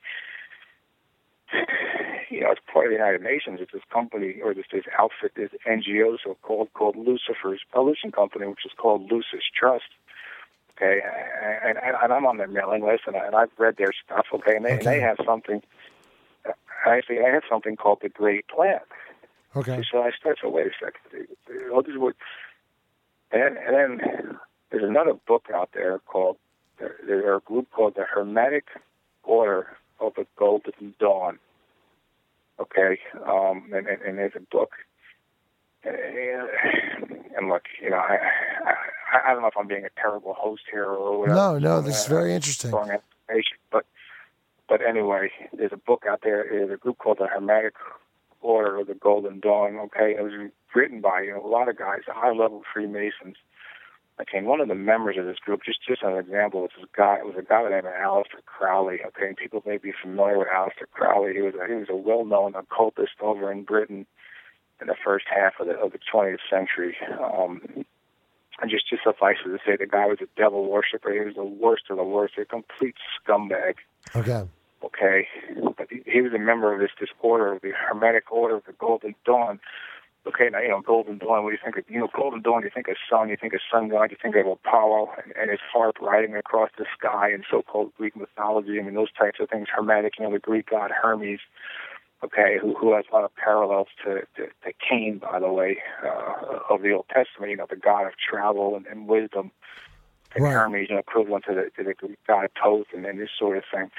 you know, it's part of the United Nations. It's this company, or this, this outfit, this N G O, so-called, called Lucifer's Publishing Company, which is called Lucis Trust. Okay, and, and, and I'm on their mailing list, and, I, and I've read their stuff, okay, and they, okay. and they have something... Actually, I have something called the Great Plan. Okay. So I start to wait a second. All these words, and, and then there's another book out there called. There, there's a group called the Hermetic Order of the Golden Dawn. Okay, um, and, and, and there's a book. And, and look, you know, I, I I don't know if I'm being a terrible host here or whatever. No, no, this is very interesting. But. But anyway, there's a book out there. There's a group called the Hermetic Order of the Golden Dawn. Okay, it was written by you know a lot of guys, high-level Freemasons. Okay, and one of the members of this group, just just as an example, was this guy. It was a guy named Aleister Crowley. Okay, and people may be familiar with Aleister Crowley. He was a, he was a well-known occultist over in Britain in the first half of the of the twentieth century. Um, and just just suffice it to say, the guy was a devil worshiper. He was the worst of the worst, a complete scumbag. Okay. Okay, but he, he was a member of this, this order, the Hermetic Order of the Golden Dawn. Okay, now, you know, Golden Dawn, what do you think of, you know, Golden Dawn, you think of sun, you think of sun god, you think of Apollo and, and his harp riding across the sky in so-called Greek mythology. I mean, those types of things, Hermetic, you know, the Greek god Hermes, okay, who, who has a lot of parallels to, to, to Cain, by the way, uh, of the Old Testament, you know, the god of travel and, and wisdom. And right. Hermes, you know, equivalent to the, to the Greek god Thoth and, and this sort of thing.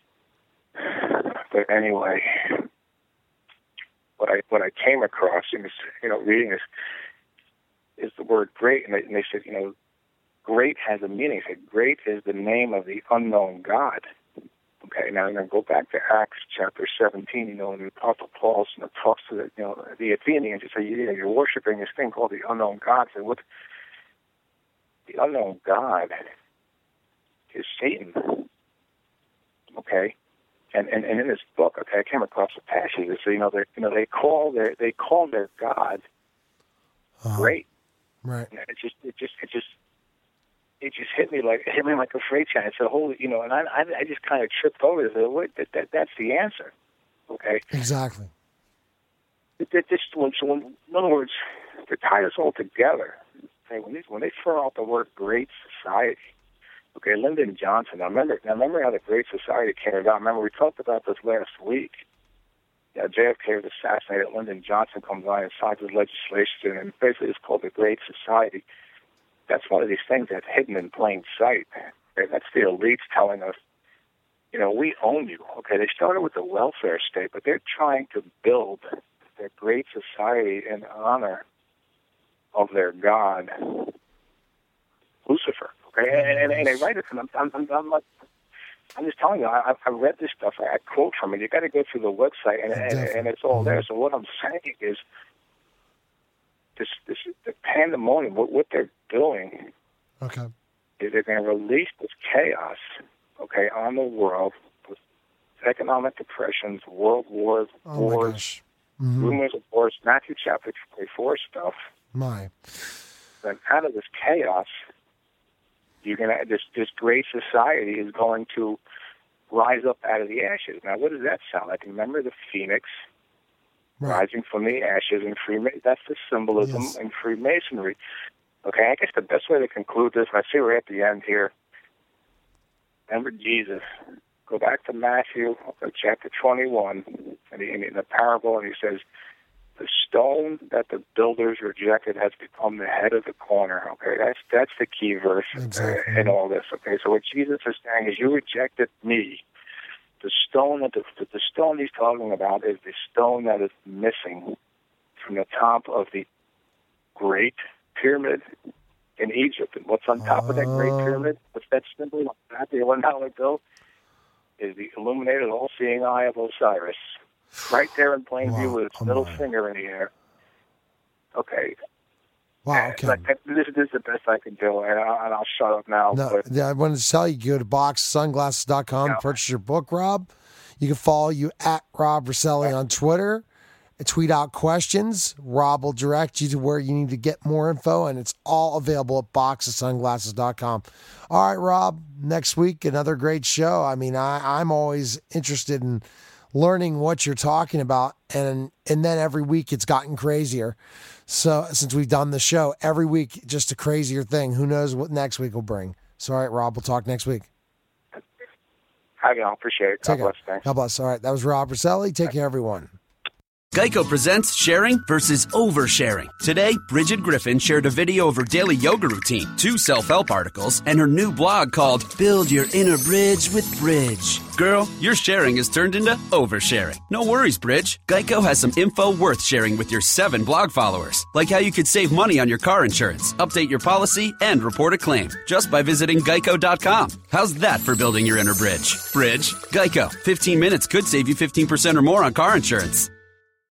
But anyway, what I what I came across in this, you know, reading this is the word great, and they, and they said, you know, great has a meaning. They said, great is the name of the unknown God. Okay, now I'm going to go back to Acts chapter seventeen. You know, when the Apostle Paul, you know, talks to the, you know, the Athenians, he said, you know, you're worshiping this thing called the unknown God. So what? The unknown God is Satan. okay? And, and and in this book, okay, I came across a passage that said, you know, they you know they call their they call their God uh-huh. great. Right. And it just it just it just it just hit me like it hit me like a freight train. It's a whole, you know, and I I, I just kind of tripped over it. Wait, that, that that's the answer, okay? Exactly. It, it just so in other words, to tie us all together. Okay, when they when they throw out the word great society. Okay, Lyndon Johnson. Now remember, now remember how the Great Society came about. Remember, we talked about this last week. Yeah, J F K was assassinated. Lyndon Johnson comes on and signs his legislation, and basically it's called the Great Society. That's one of these things that's hidden in plain sight. Okay, that's the elites telling us, you know, we own you. Okay, they started with the welfare state, but they're trying to build their Great Society in honor of their god, Lucifer. Okay, and, and, and they write it, and I'm, I'm, I'm, I'm, like, I'm just telling you, I, I read this stuff, I quote from it. You got to go through the website, and, and, and it's all there. So what I'm saying is, this, this the pandemonium, what, what they're doing, okay, is they're going to release this chaos, okay, on the world with economic depressions, world wars, oh wars, mm-hmm. rumors of wars, Matthew chapter twenty-four stuff. My, then out of this chaos, you're gonna this this great society is going to rise up out of the ashes. Now, what does that sound like? Remember the phoenix right. rising from the ashes in Freemasonry? That's the symbolism yes. in Freemasonry. Okay, I guess the best way to conclude this, and I see we're at the end here. Remember Jesus. Go back to Matthew chapter twenty-one, and in the parable, and he says, the stone that the builders rejected has become the head of the corner. Okay, that's that's the key verse exactly. in all this. Okay, so what Jesus is saying is, you rejected me. The stone that the, the stone he's talking about is the stone that is missing from the top of the Great Pyramid in Egypt. And what's on top uh, of that Great Pyramid? What's that symbol on that? The one dollar bill is the illuminated, all-seeing eye of Osiris. Right there in plain wow, view with its middle on. finger in the air. Okay. Wow, okay. But this, this is the best I can do, and, I, and I'll shut up now. No, but, yeah, I wanted to tell you, go to box sunglasses dot com yeah. to purchase your book, Rob. You can follow you at Rob Rosselli on Twitter and tweet out questions. Rob will direct you to where you need to get more info, and it's all available at box sunglasses dot com. All right, Rob, next week, another great show. I mean, I, I'm always interested in learning what you're talking about, and and then every week it's gotten crazier. So since we've done the show, every week just a crazier thing. Who knows what next week will bring? So all right, Rob, we'll talk next week. I appreciate it. God bless. Thanks. God bless. All right, that was Rob Rosselli. Take care, everyone. Geico presents sharing versus oversharing. Today, Bridget Griffin shared a video of her daily yoga routine, two self-help articles, and her new blog called Build Your Inner Bridge with Bridge. Girl, your sharing has turned into oversharing. No worries, Bridge. Geico has some info worth sharing with your seven blog followers, like how you could save money on your car insurance, update your policy, and report a claim just by visiting geico dot com. How's that for building your inner bridge? Bridge? Geico. fifteen minutes could save you fifteen percent or more on car insurance.